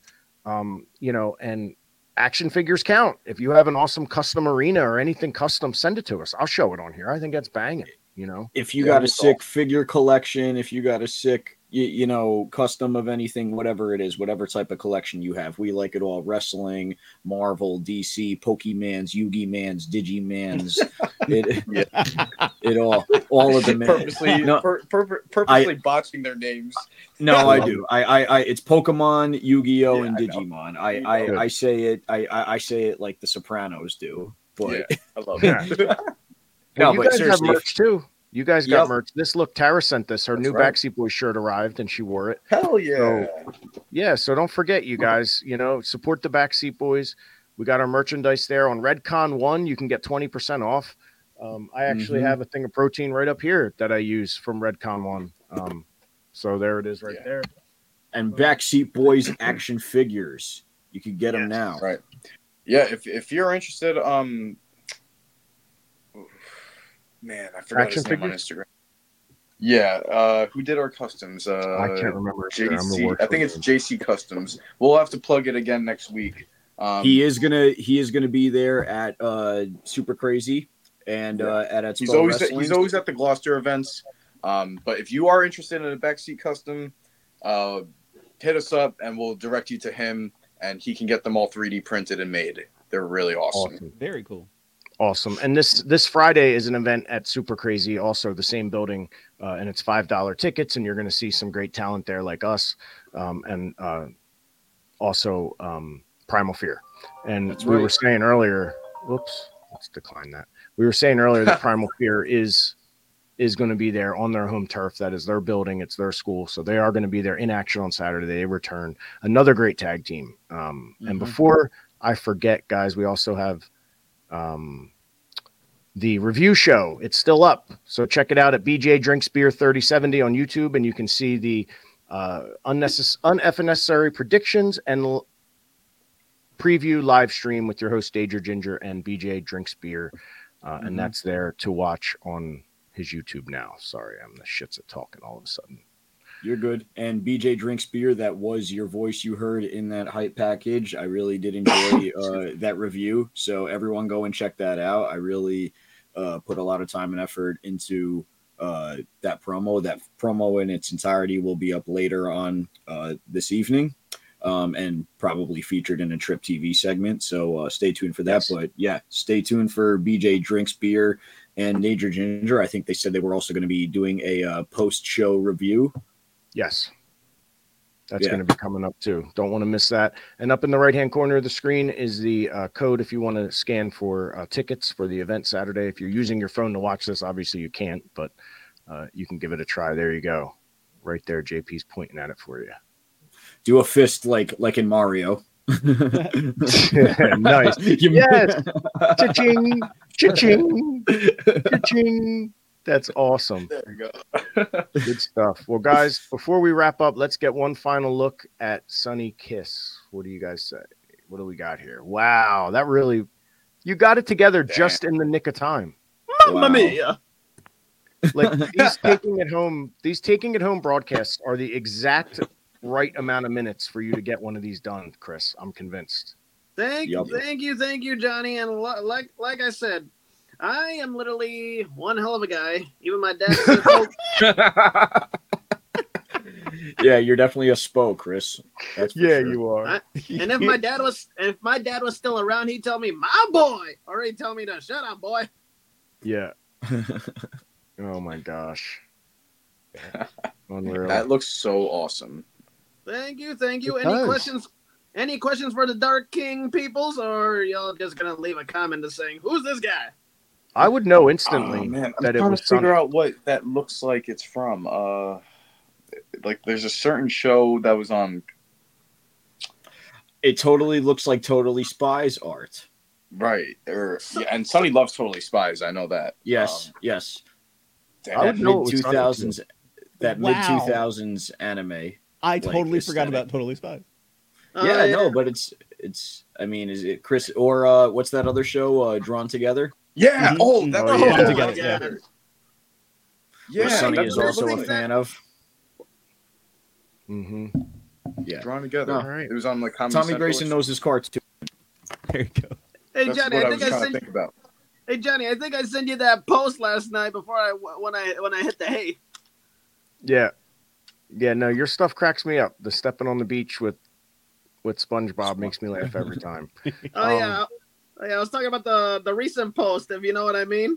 Speaker 1: and action figures count. If you have an awesome custom arena or anything custom, send it to us. I'll show it on here. I think that's banging,
Speaker 3: If you got a sick figure collection, if you got a sick you know, custom of anything, whatever it is, whatever type of collection you have. We like it all: wrestling, Marvel, DC, Pokemans, Yu-Gi-Mans, Digimans, it all of them.
Speaker 4: Purposely botching their names.
Speaker 3: No, I do. I it's Pokemon, Yu-Gi-Oh, and Digimon. I say it. I say it like the Sopranos do. But
Speaker 4: I love
Speaker 1: it.
Speaker 3: No,
Speaker 1: you
Speaker 3: but
Speaker 1: guys have
Speaker 3: seriously,
Speaker 1: merch too. You guys got
Speaker 3: Yep.
Speaker 1: merch. This look, Tara sent this. Her new
Speaker 4: right.
Speaker 1: Backseat Boys shirt arrived, and she wore it.
Speaker 4: Hell yeah!
Speaker 1: So don't forget, you guys. You know, support the Backseat Boys. We got our merchandise there on Redcon 1. You can get 20% off. I actually have a thing of protein right up here that I use from Redcon 1. So there it is, right there.
Speaker 3: And Backseat Boys action figures. You can get them now.
Speaker 4: Right. Yeah. If you're interested, man, I forgot
Speaker 1: Action
Speaker 4: his name on
Speaker 1: figures?
Speaker 4: Instagram. Yeah, who did our customs?
Speaker 1: I can't remember.
Speaker 4: JC. I think it's JC Customs. We'll have to plug it again next week.
Speaker 3: He is gonna be there at Super Crazy and at
Speaker 4: He's
Speaker 3: Expo
Speaker 4: always
Speaker 3: Wrestling.
Speaker 4: at the Gloucester events. But if you are interested in a Backseat Custom, hit us up and we'll direct you to him, and he can get them all 3D printed and made. They're really awesome.
Speaker 2: Very cool.
Speaker 1: Awesome. And this Friday is an event at Super Crazy, also the same building, and it's $5 tickets, and you're going to see some great talent there like us, and also Primal Fear. And we were saying earlier, whoops, let's decline that. We were saying earlier that Primal Fear is going to be there on their home turf. That is their building. It's their school. So they are going to be there in action on Saturday. They return. Another great tag team. And before I forget, guys, we also have the review show. It's still up, so check it out at BJ Drinks Beer 3070 on YouTube, and you can see the unnecessary predictions and preview live stream with your host Danger Ginger and BJ Drinks Beer, and that's there to watch on his YouTube now. Sorry, I'm the shits at talking all of a sudden.
Speaker 3: You're good. And BJ Drinks Beer, that was your voice you heard in that hype package. I really did enjoy that review. So everyone go and check that out. I really put a lot of time and effort into that promo. That promo in its entirety will be up later on this evening and probably featured in a Trip TV segment. So stay tuned for that. But yeah, stay tuned for BJ Drinks Beer and Danger Ginger. I think they said they were also going to be doing a post-show review.
Speaker 1: Yes. That's going to be coming up too. Don't want to miss that. And up in the right-hand corner of the screen is the code if you want to scan for tickets for the event Saturday. If you're using your phone to watch this, obviously you can't, but you can give it a try. There you go. Right there, JP's pointing at it for you.
Speaker 3: Do a fist like in Mario.
Speaker 1: Nice. Yes. Cha-ching. Cha-ching. Cha-ching. That's awesome.
Speaker 4: There you go.
Speaker 1: Good stuff. Well, guys, before we wrap up, let's get one final look at Sunny Kiss. What do you guys say? What do we got here? Wow, that really, you got it together just in the nick of time.
Speaker 13: Mamma mia.
Speaker 1: Like these taking it home broadcasts are the exact right amount of minutes for you to get one of these done, Chris. I'm convinced.
Speaker 13: Thank you, Johnny. And like I said, I am literally one hell of a guy. Even my dad said,
Speaker 3: yeah, you're definitely a spoke, Chris. That's for sure.
Speaker 1: You are.
Speaker 13: And if my dad was still around, he'd tell me, "My boy," or he'd tell me to shut up, boy.
Speaker 1: Yeah. Oh my gosh. Unreal.
Speaker 4: That looks so awesome.
Speaker 13: Thank you.
Speaker 1: It
Speaker 13: Any
Speaker 1: does.
Speaker 13: questions? Any questions for the Dark King peoples, or y'all just gonna leave a comment just saying, "Who's this guy?"
Speaker 1: I would know instantly
Speaker 4: Man, I'm
Speaker 1: that it
Speaker 4: trying
Speaker 1: was
Speaker 4: to figure
Speaker 1: Sunny.
Speaker 4: out what that looks like it's from. Like there's a certain show that was on.
Speaker 3: It totally looks like Totally Spies art.
Speaker 4: Right. And Sonny loves Totally Spies. I know that.
Speaker 3: Yes, yes.
Speaker 4: Damn,
Speaker 3: That
Speaker 1: would know
Speaker 3: mid
Speaker 1: it was Sunny,
Speaker 3: 2000s,
Speaker 1: too.
Speaker 3: that
Speaker 2: Wow.
Speaker 3: mid 2000s anime.
Speaker 2: I totally
Speaker 3: like,
Speaker 2: forgot
Speaker 3: aesthetic.
Speaker 2: about Totally Spies.
Speaker 3: Yeah, no, but it's. I mean, is it Chris or what's that other show? Drawn Together.
Speaker 4: Yeah.
Speaker 2: Mhm.
Speaker 4: Oh, that
Speaker 1: Oh,
Speaker 4: was
Speaker 1: yeah.
Speaker 2: Together, yeah.
Speaker 4: Yeah,
Speaker 3: Which Sonny
Speaker 4: that's
Speaker 3: is
Speaker 4: what I
Speaker 3: also a
Speaker 4: believe.
Speaker 3: fan of.
Speaker 1: Mm-hmm.
Speaker 3: Yeah,
Speaker 4: Drawn Together.
Speaker 3: No.
Speaker 1: All right.
Speaker 4: It was on like Comedy
Speaker 3: Tommy
Speaker 4: Central
Speaker 3: Grayson
Speaker 4: or
Speaker 3: knows his cartoon.
Speaker 2: There you go.
Speaker 13: Hey
Speaker 4: That's
Speaker 13: Johnny,
Speaker 4: what I
Speaker 13: I
Speaker 4: was
Speaker 13: think I
Speaker 4: trying to
Speaker 13: sent.
Speaker 4: think about.
Speaker 13: Hey Johnny, I think I sent you that post last night before when I hit the hay.
Speaker 1: Yeah. Yeah, no, your stuff cracks me up. The stepping on the beach with SpongeBob makes me laugh every time.
Speaker 13: Oh yeah, I was talking about the recent post, if you know what I mean.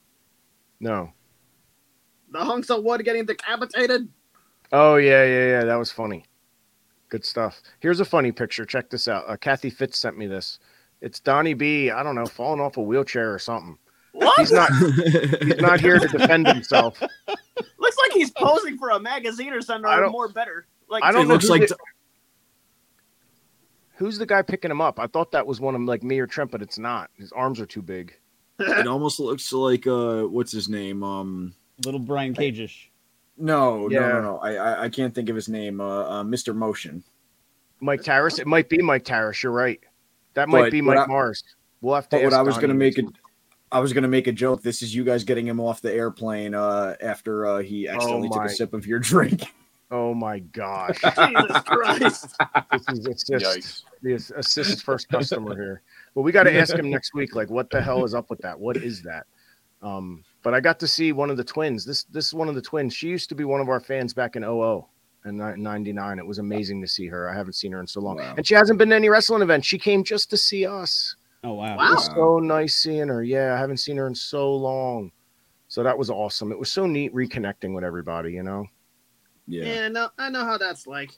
Speaker 1: No.
Speaker 13: The hunks of wood getting decapitated.
Speaker 1: Oh yeah. That was funny. Good stuff. Here's a funny picture. Check this out. Kathy Fitz sent me this. It's Donnie B. I don't know, falling off a wheelchair or something.
Speaker 13: What?
Speaker 1: He's not here to defend himself.
Speaker 13: Looks like he's posing for a magazine or something, or more better. Like
Speaker 1: I don't know.
Speaker 3: Looks like
Speaker 1: who's the guy picking him up? I thought that was one of them, like me or Trent, but it's not. His arms are too big.
Speaker 3: it almost looks like what's his name?
Speaker 2: Little Brian Cage-ish.
Speaker 3: No.
Speaker 1: Yeah.
Speaker 3: I can't think of his name. Mr. Motion.
Speaker 1: Mike Tarris. It might be Mike Tarris. You're right. That might be Mike Mars. We'll have to.
Speaker 3: But what
Speaker 1: ask
Speaker 3: I was
Speaker 1: Donnie
Speaker 3: going to
Speaker 1: next
Speaker 3: make
Speaker 1: week.
Speaker 3: I was going to make a joke. This is you guys getting him off the airplane after he accidentally took a sip of your drink.
Speaker 1: Oh my gosh!
Speaker 13: Jesus Christ!
Speaker 1: This is the assist first customer here. Well, we got to ask him next week. Like, what the hell is up with that? What is that? But I got to see one of the twins. This is one of the twins. She used to be one of our fans back in 00 and 99. It was amazing to see her. I haven't seen her in so long, and she hasn't been to any wrestling events. She came just to see us.
Speaker 2: Oh wow!
Speaker 1: It was so nice seeing her. Yeah, I haven't seen her in so long. So that was awesome. It was so neat reconnecting with everybody. You know.
Speaker 13: Yeah, no, I know how that's like.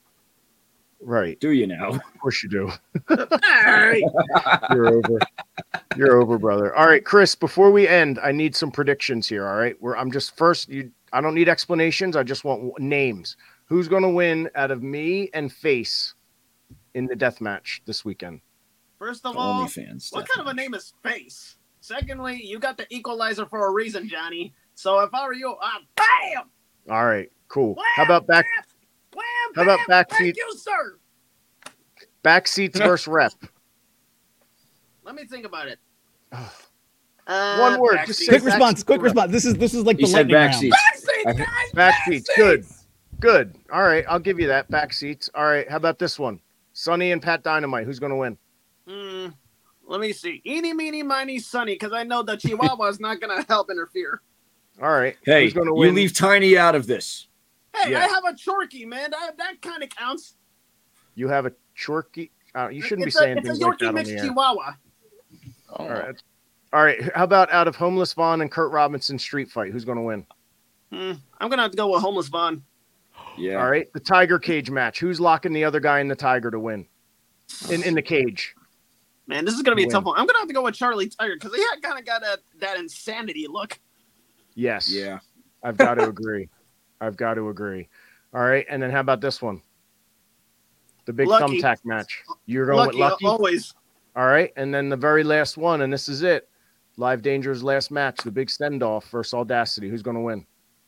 Speaker 1: Right.
Speaker 3: Do you now?
Speaker 1: Of course you do.
Speaker 13: Hey!
Speaker 1: You're over. You're over, brother. All right, Chris, before we end, I need some predictions here. All right. I'm just first, I don't need explanations. I just want names. Who's going to win out of me and Face in the death match this weekend?
Speaker 13: First of all,
Speaker 3: OnlyFans
Speaker 13: what kind of a name is Face? Secondly, you got the equalizer for a reason, Johnny. So if I were you, bam!
Speaker 1: All right, cool.
Speaker 13: Wham,
Speaker 1: How about back?
Speaker 13: Wham,
Speaker 1: How about
Speaker 13: bam,
Speaker 1: backseat?
Speaker 13: Thank you, sir.
Speaker 1: Backseats versus rep.
Speaker 13: Let me think about it.
Speaker 1: One word. Just say
Speaker 2: Quick response. Quick response. This is like the lightning round.
Speaker 1: Backseats. Good. Good. All right. I'll give you that. Backseats. All right. How about this one? Sonny and Pat Dynamite. Who's going to win?
Speaker 13: Let me see. Eeny, meeny, miny, Sonny, because I know the Chihuahua is not going to help interfere.
Speaker 1: All right.
Speaker 3: Hey,
Speaker 1: Who's going to
Speaker 3: you
Speaker 1: win?
Speaker 3: leave Tiny out of this.
Speaker 13: Hey,
Speaker 1: Yeah.
Speaker 13: I have a Chorky, man. That kind of counts.
Speaker 1: You have a Chorky. You shouldn't
Speaker 13: It's
Speaker 1: be saying
Speaker 13: it's
Speaker 1: things
Speaker 13: a
Speaker 1: like
Speaker 13: Yorkie
Speaker 1: that on
Speaker 13: mixed
Speaker 1: the air.
Speaker 13: Chihuahua.
Speaker 1: All right. All right. How about out of Homeless Vaughn and Kurt Robinson street fight? Who's going to win?
Speaker 13: I'm going to have to go with Homeless Vaughn.
Speaker 3: Yeah.
Speaker 1: All right. The Tiger cage match. Who's locking the other guy in the Tiger to win? In the cage.
Speaker 13: Man, this is going to be a
Speaker 1: Win.
Speaker 13: tough one. I'm going to have to go with Charlie Tiger because he kind of got that insanity look.
Speaker 1: Yes.
Speaker 3: Yeah.
Speaker 1: I've got to agree. I've got to agree. All right. And then how about this one? The big
Speaker 13: Lucky.
Speaker 1: thumbtack match. You're going with Lucky?
Speaker 13: Always.
Speaker 1: All right. And then the very last one, and this is it. Live Danger's last match, the big send-off versus Audacity. Who's going to win?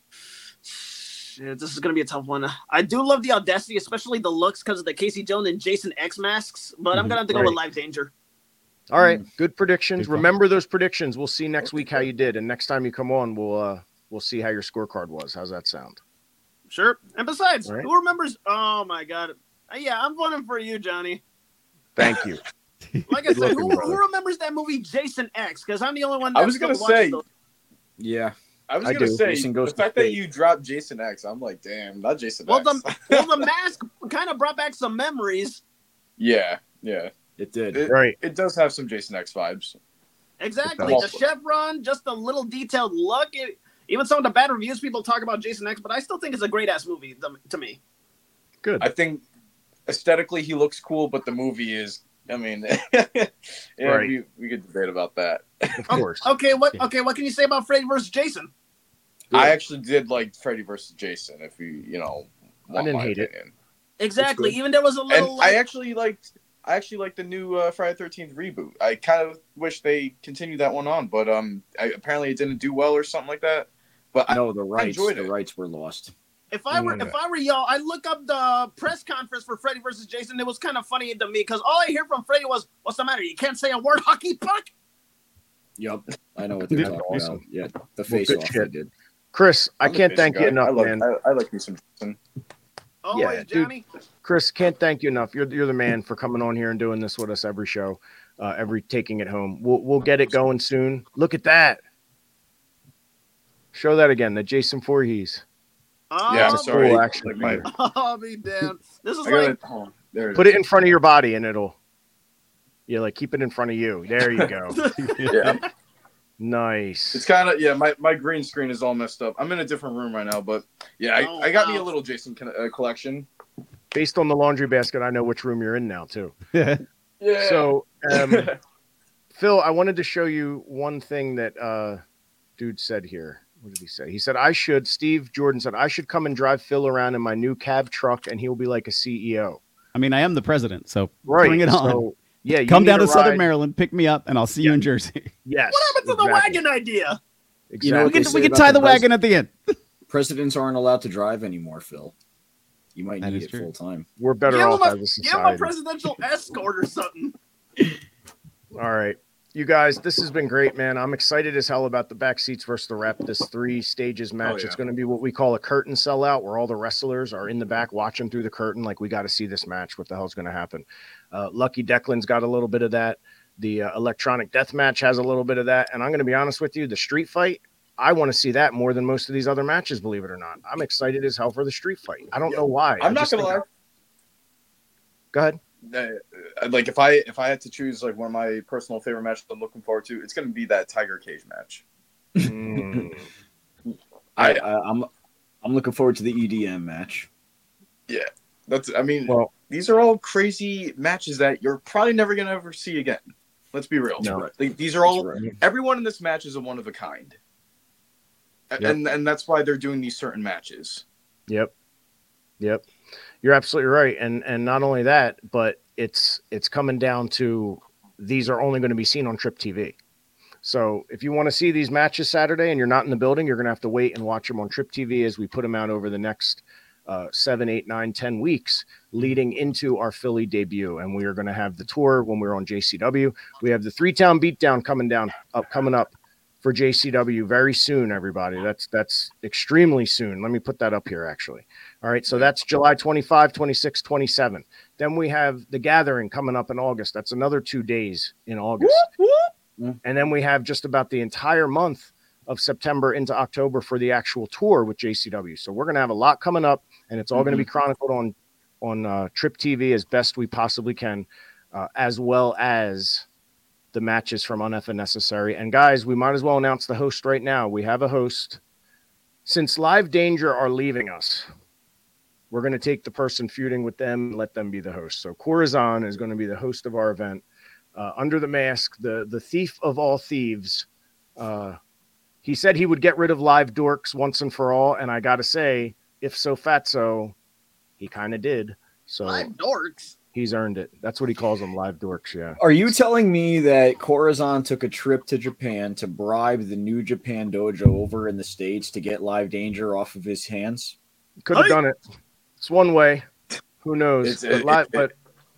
Speaker 13: Shit, this is going to be a tough one. I do love the Audacity, especially the looks because of the Casey Jones and Jason X masks, but I'm going to have to go with Live Danger.
Speaker 1: All right. Good predictions. Remember those predictions. We'll see next week how you did. And next time you come on, we'll see how your scorecard was. How's that sound?
Speaker 13: Sure. And besides,
Speaker 1: All right.
Speaker 13: who remembers? Oh, my God. Yeah, I'm voting for you, Johnny.
Speaker 1: Thank you.
Speaker 13: Like I said,
Speaker 1: Looking,
Speaker 13: who
Speaker 1: brother.
Speaker 13: remembers that movie Jason X? Because I'm the only one that
Speaker 4: I was gonna say,
Speaker 3: Yeah.
Speaker 4: I was
Speaker 3: I
Speaker 4: gonna
Speaker 3: do.
Speaker 4: say
Speaker 3: Jason
Speaker 4: the
Speaker 3: goes to
Speaker 4: fact that
Speaker 3: state.
Speaker 4: you dropped Jason X, I'm like, damn, not Jason
Speaker 13: Well,
Speaker 4: X.
Speaker 13: the mask kind of brought back some memories.
Speaker 4: yeah.
Speaker 3: It did.
Speaker 4: It does have some Jason X vibes.
Speaker 13: Exactly. The chevron, just a little detailed look. Even some of the bad reviews people talk about Jason X, but I still think it's a great ass movie to me.
Speaker 1: Good.
Speaker 4: I think aesthetically he looks cool, but the movie is. I mean, yeah,
Speaker 1: Right.
Speaker 4: we could debate about that.
Speaker 1: Of course.
Speaker 13: Okay, what can you say about Freddy versus Jason?
Speaker 4: I actually did like Freddy versus Jason. If you want
Speaker 1: didn't
Speaker 4: my
Speaker 1: hate it.
Speaker 4: opinion.
Speaker 13: Exactly. Even there was a
Speaker 4: And
Speaker 13: little.
Speaker 4: I actually liked the new Friday the 13th reboot. I kind of wish they continued that one on, but apparently it didn't do well or something like that. But
Speaker 3: No, the
Speaker 4: I
Speaker 3: rights.
Speaker 4: enjoyed
Speaker 3: The
Speaker 4: it.
Speaker 3: rights were lost.
Speaker 13: If I were y'all, I'd look up the press conference for Freddy versus Jason. It was kind of funny to me because all I hear from Freddy was, "What's the matter? You can't say a word, hockey puck."
Speaker 3: Yep. I know what they're talking about. Yeah. The face
Speaker 1: good
Speaker 3: off
Speaker 1: shit.
Speaker 3: they did.
Speaker 1: Chris, I
Speaker 4: I'm a
Speaker 1: can't
Speaker 4: Jason
Speaker 1: thank you
Speaker 4: guy.
Speaker 1: enough, man.
Speaker 4: I like me some Jason.
Speaker 13: Always,
Speaker 1: dude.
Speaker 13: Johnny.
Speaker 1: Chris, can't thank you enough. You're the man for coming on here and doing this with us every show, every taking it home. We'll get it going soon. Look at that. Show that again. The Jason Voorhees.
Speaker 13: Oh,
Speaker 4: Yeah, I'm sorry.
Speaker 1: Cool action
Speaker 4: Like,
Speaker 1: figure.
Speaker 13: I'll be damned. This is
Speaker 4: I gotta,
Speaker 13: like
Speaker 4: hold on. There
Speaker 1: Put it in front of your body and it'll. Yeah, like keep it in front of you. There you go.
Speaker 4: Yeah.
Speaker 1: Nice.
Speaker 4: It's kind of my green screen is all messed up. I'm in a different room right now, but yeah, I got me a little Jason collection.
Speaker 1: Based on the laundry basket, I know which room you're in now too.
Speaker 4: Yeah.
Speaker 1: So, Phil, I wanted to show you one thing that dude said here. What did he say? He said Steve Jordan said I should come and drive Phil around in my new cab truck, and he'll be like a CEO.
Speaker 2: I mean, I am the president, so
Speaker 1: Right.
Speaker 2: bring it on.
Speaker 1: So, yeah, you
Speaker 2: come
Speaker 1: need
Speaker 2: down
Speaker 1: a
Speaker 2: to Southern
Speaker 1: ride.
Speaker 2: Maryland, pick me up, and I'll see you in Jersey.
Speaker 1: Yes.
Speaker 13: what happened to the wagon idea?
Speaker 1: Exactly.
Speaker 3: You know what they
Speaker 2: We
Speaker 3: say
Speaker 2: can
Speaker 3: about
Speaker 2: tie the wagon at the end.
Speaker 3: Presidents aren't allowed to drive anymore, Phil. You might
Speaker 2: That
Speaker 3: need
Speaker 2: is
Speaker 3: it
Speaker 2: true.
Speaker 3: full time.
Speaker 1: We're better
Speaker 13: Give
Speaker 1: off
Speaker 13: him
Speaker 1: as a
Speaker 13: give him a
Speaker 1: society.
Speaker 13: presidential escort or something.
Speaker 1: All right. You guys, this has been great, man. I'm excited as hell about the back seats versus the rep. This 3 stages match.
Speaker 4: yeah.
Speaker 1: It's going to be what we call a curtain sellout, where all the wrestlers are in the back watching through the curtain. Like, we got to see this match. What the hell's going to happen? Lucky Declan's got a little bit of that. The electronic death match has a little bit of that. And I'm going to be honest with you, the street fight, I want to see that more than most of these other matches, believe it or not. I'm excited as hell for the street fight. I don't know why.
Speaker 4: I'm not gonna lie.
Speaker 1: Go ahead.
Speaker 4: Like if I had to choose like one of my personal favorite matches I'm looking forward to, it's gonna be that Tiger Cage match.
Speaker 3: I'm looking forward to the EDM match.
Speaker 4: Yeah, these are all crazy matches that you're probably never gonna ever see again. Let's be real.
Speaker 1: No.
Speaker 4: Like, these are all
Speaker 3: right.
Speaker 4: everyone in this match is a one of a kind, and that's why they're doing these certain matches.
Speaker 1: Yep. You're absolutely right. And not only that, but it's coming down to these are only going to be seen on Trip TV. So if you want to see these matches Saturday and you're not in the building, you're going to have to wait and watch them on Trip TV as we put them out over the next 7, 8, 9, 10 weeks leading into our Philly debut. And we are going to have the tour when we're on JCW. We have the 3-Town Beatdown coming up for JCW very soon, everybody. That's extremely soon. Let me put that up here, actually. All right, so that's July 25, 26, 27. Then we have the Gathering coming up in August. That's another 2 days in August. And then we have just about the entire month of September into October for the actual tour with JCW. So we're going to have a lot coming up, and it's all going to be chronicled on Trip TV as best we possibly can, as well as the matches from Unf and Necessary. And guys, we might as well announce the host right now. We have a host. Since Live Danger are leaving us, we're going to take the person feuding with them and let them be the host. So Corazon is going to be the host of our event. Under the Mask, the thief of all thieves. He said he would get rid of Live Dorks once and for all. And I got to say, if so fatso, he kind of did. So
Speaker 13: Live Dorks?
Speaker 1: He's earned it. That's what he calls them, Live Dorks, yeah.
Speaker 3: Are you telling me that Corazon took a trip to Japan to bribe the New Japan Dojo over in the States to get Live Danger off of his hands?
Speaker 1: Could have done it. It's one way. Who knows? But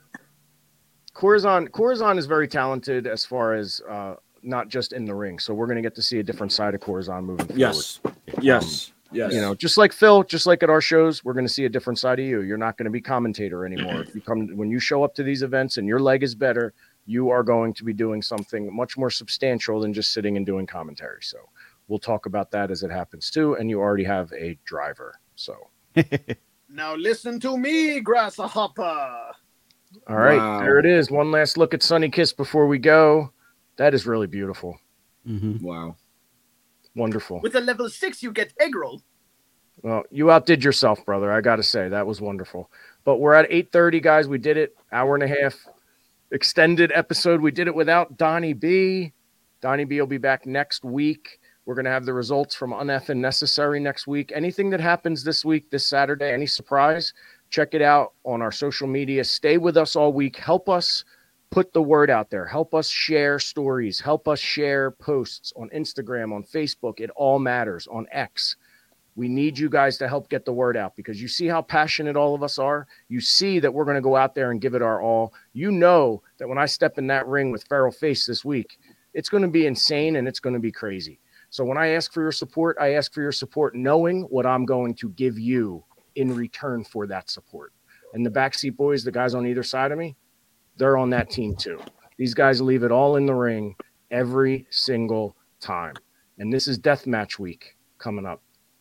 Speaker 1: Corazon is very talented as far as not just in the ring. So we're going to get to see a different side of Corazon moving forward.
Speaker 3: Yes. Yes.
Speaker 1: You know, just like Phil, just like at our shows, we're going to see a different side of you. You're not going to be commentator anymore. If you come, when you show up to these events and your leg is better, you are going to be doing something much more substantial than just sitting and doing commentary. So we'll talk about that as it happens too. And you already have a driver. So
Speaker 13: now listen to me, Grasshopper.
Speaker 1: All right, There it is. One last look at Sunny Kiss before we go. That is really beautiful.
Speaker 3: Wow.
Speaker 1: Wonderful.
Speaker 13: With a level 6, you get egg roll.
Speaker 1: Well, you outdid yourself, brother. I got to say, that was wonderful. But we're at 8:30, guys. We did it. Hour and a half extended episode. We did it without Donnie B. Donnie B will be back next week. We're going to have the results from Unf and Necessary next week. Anything that happens this week, this Saturday, any surprise, check it out on our social media. Stay with us all week. Help us put the word out there. Help us share stories. Help us share posts on Instagram, on Facebook. It all matters. On X. We need you guys to help get the word out because you see how passionate all of us are. You see that we're going to go out there and give it our all. You know that when I step in that ring with Feral Face this week, it's going to be insane and it's going to be crazy. So when I ask for your support, I ask for your support knowing what I'm going to give you in return for that support. And the Backseat Boys, the guys on either side of me, they're on that team too. These guys leave it all in the ring every single time. And this is deathmatch week coming up.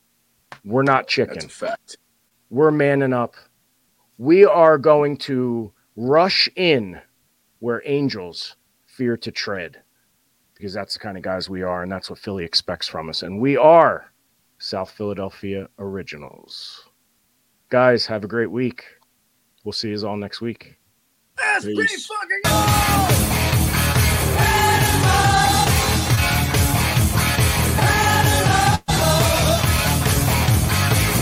Speaker 1: We're not chicken.
Speaker 4: That's a fact.
Speaker 1: We're manning up. We are going to rush in where angels fear to tread, because that's the kind of guys we are, and that's what Philly expects from us. And we are South Philadelphia Originals. Guys, have a great week. We'll see you all next week.
Speaker 10: That's pretty fucking awesome.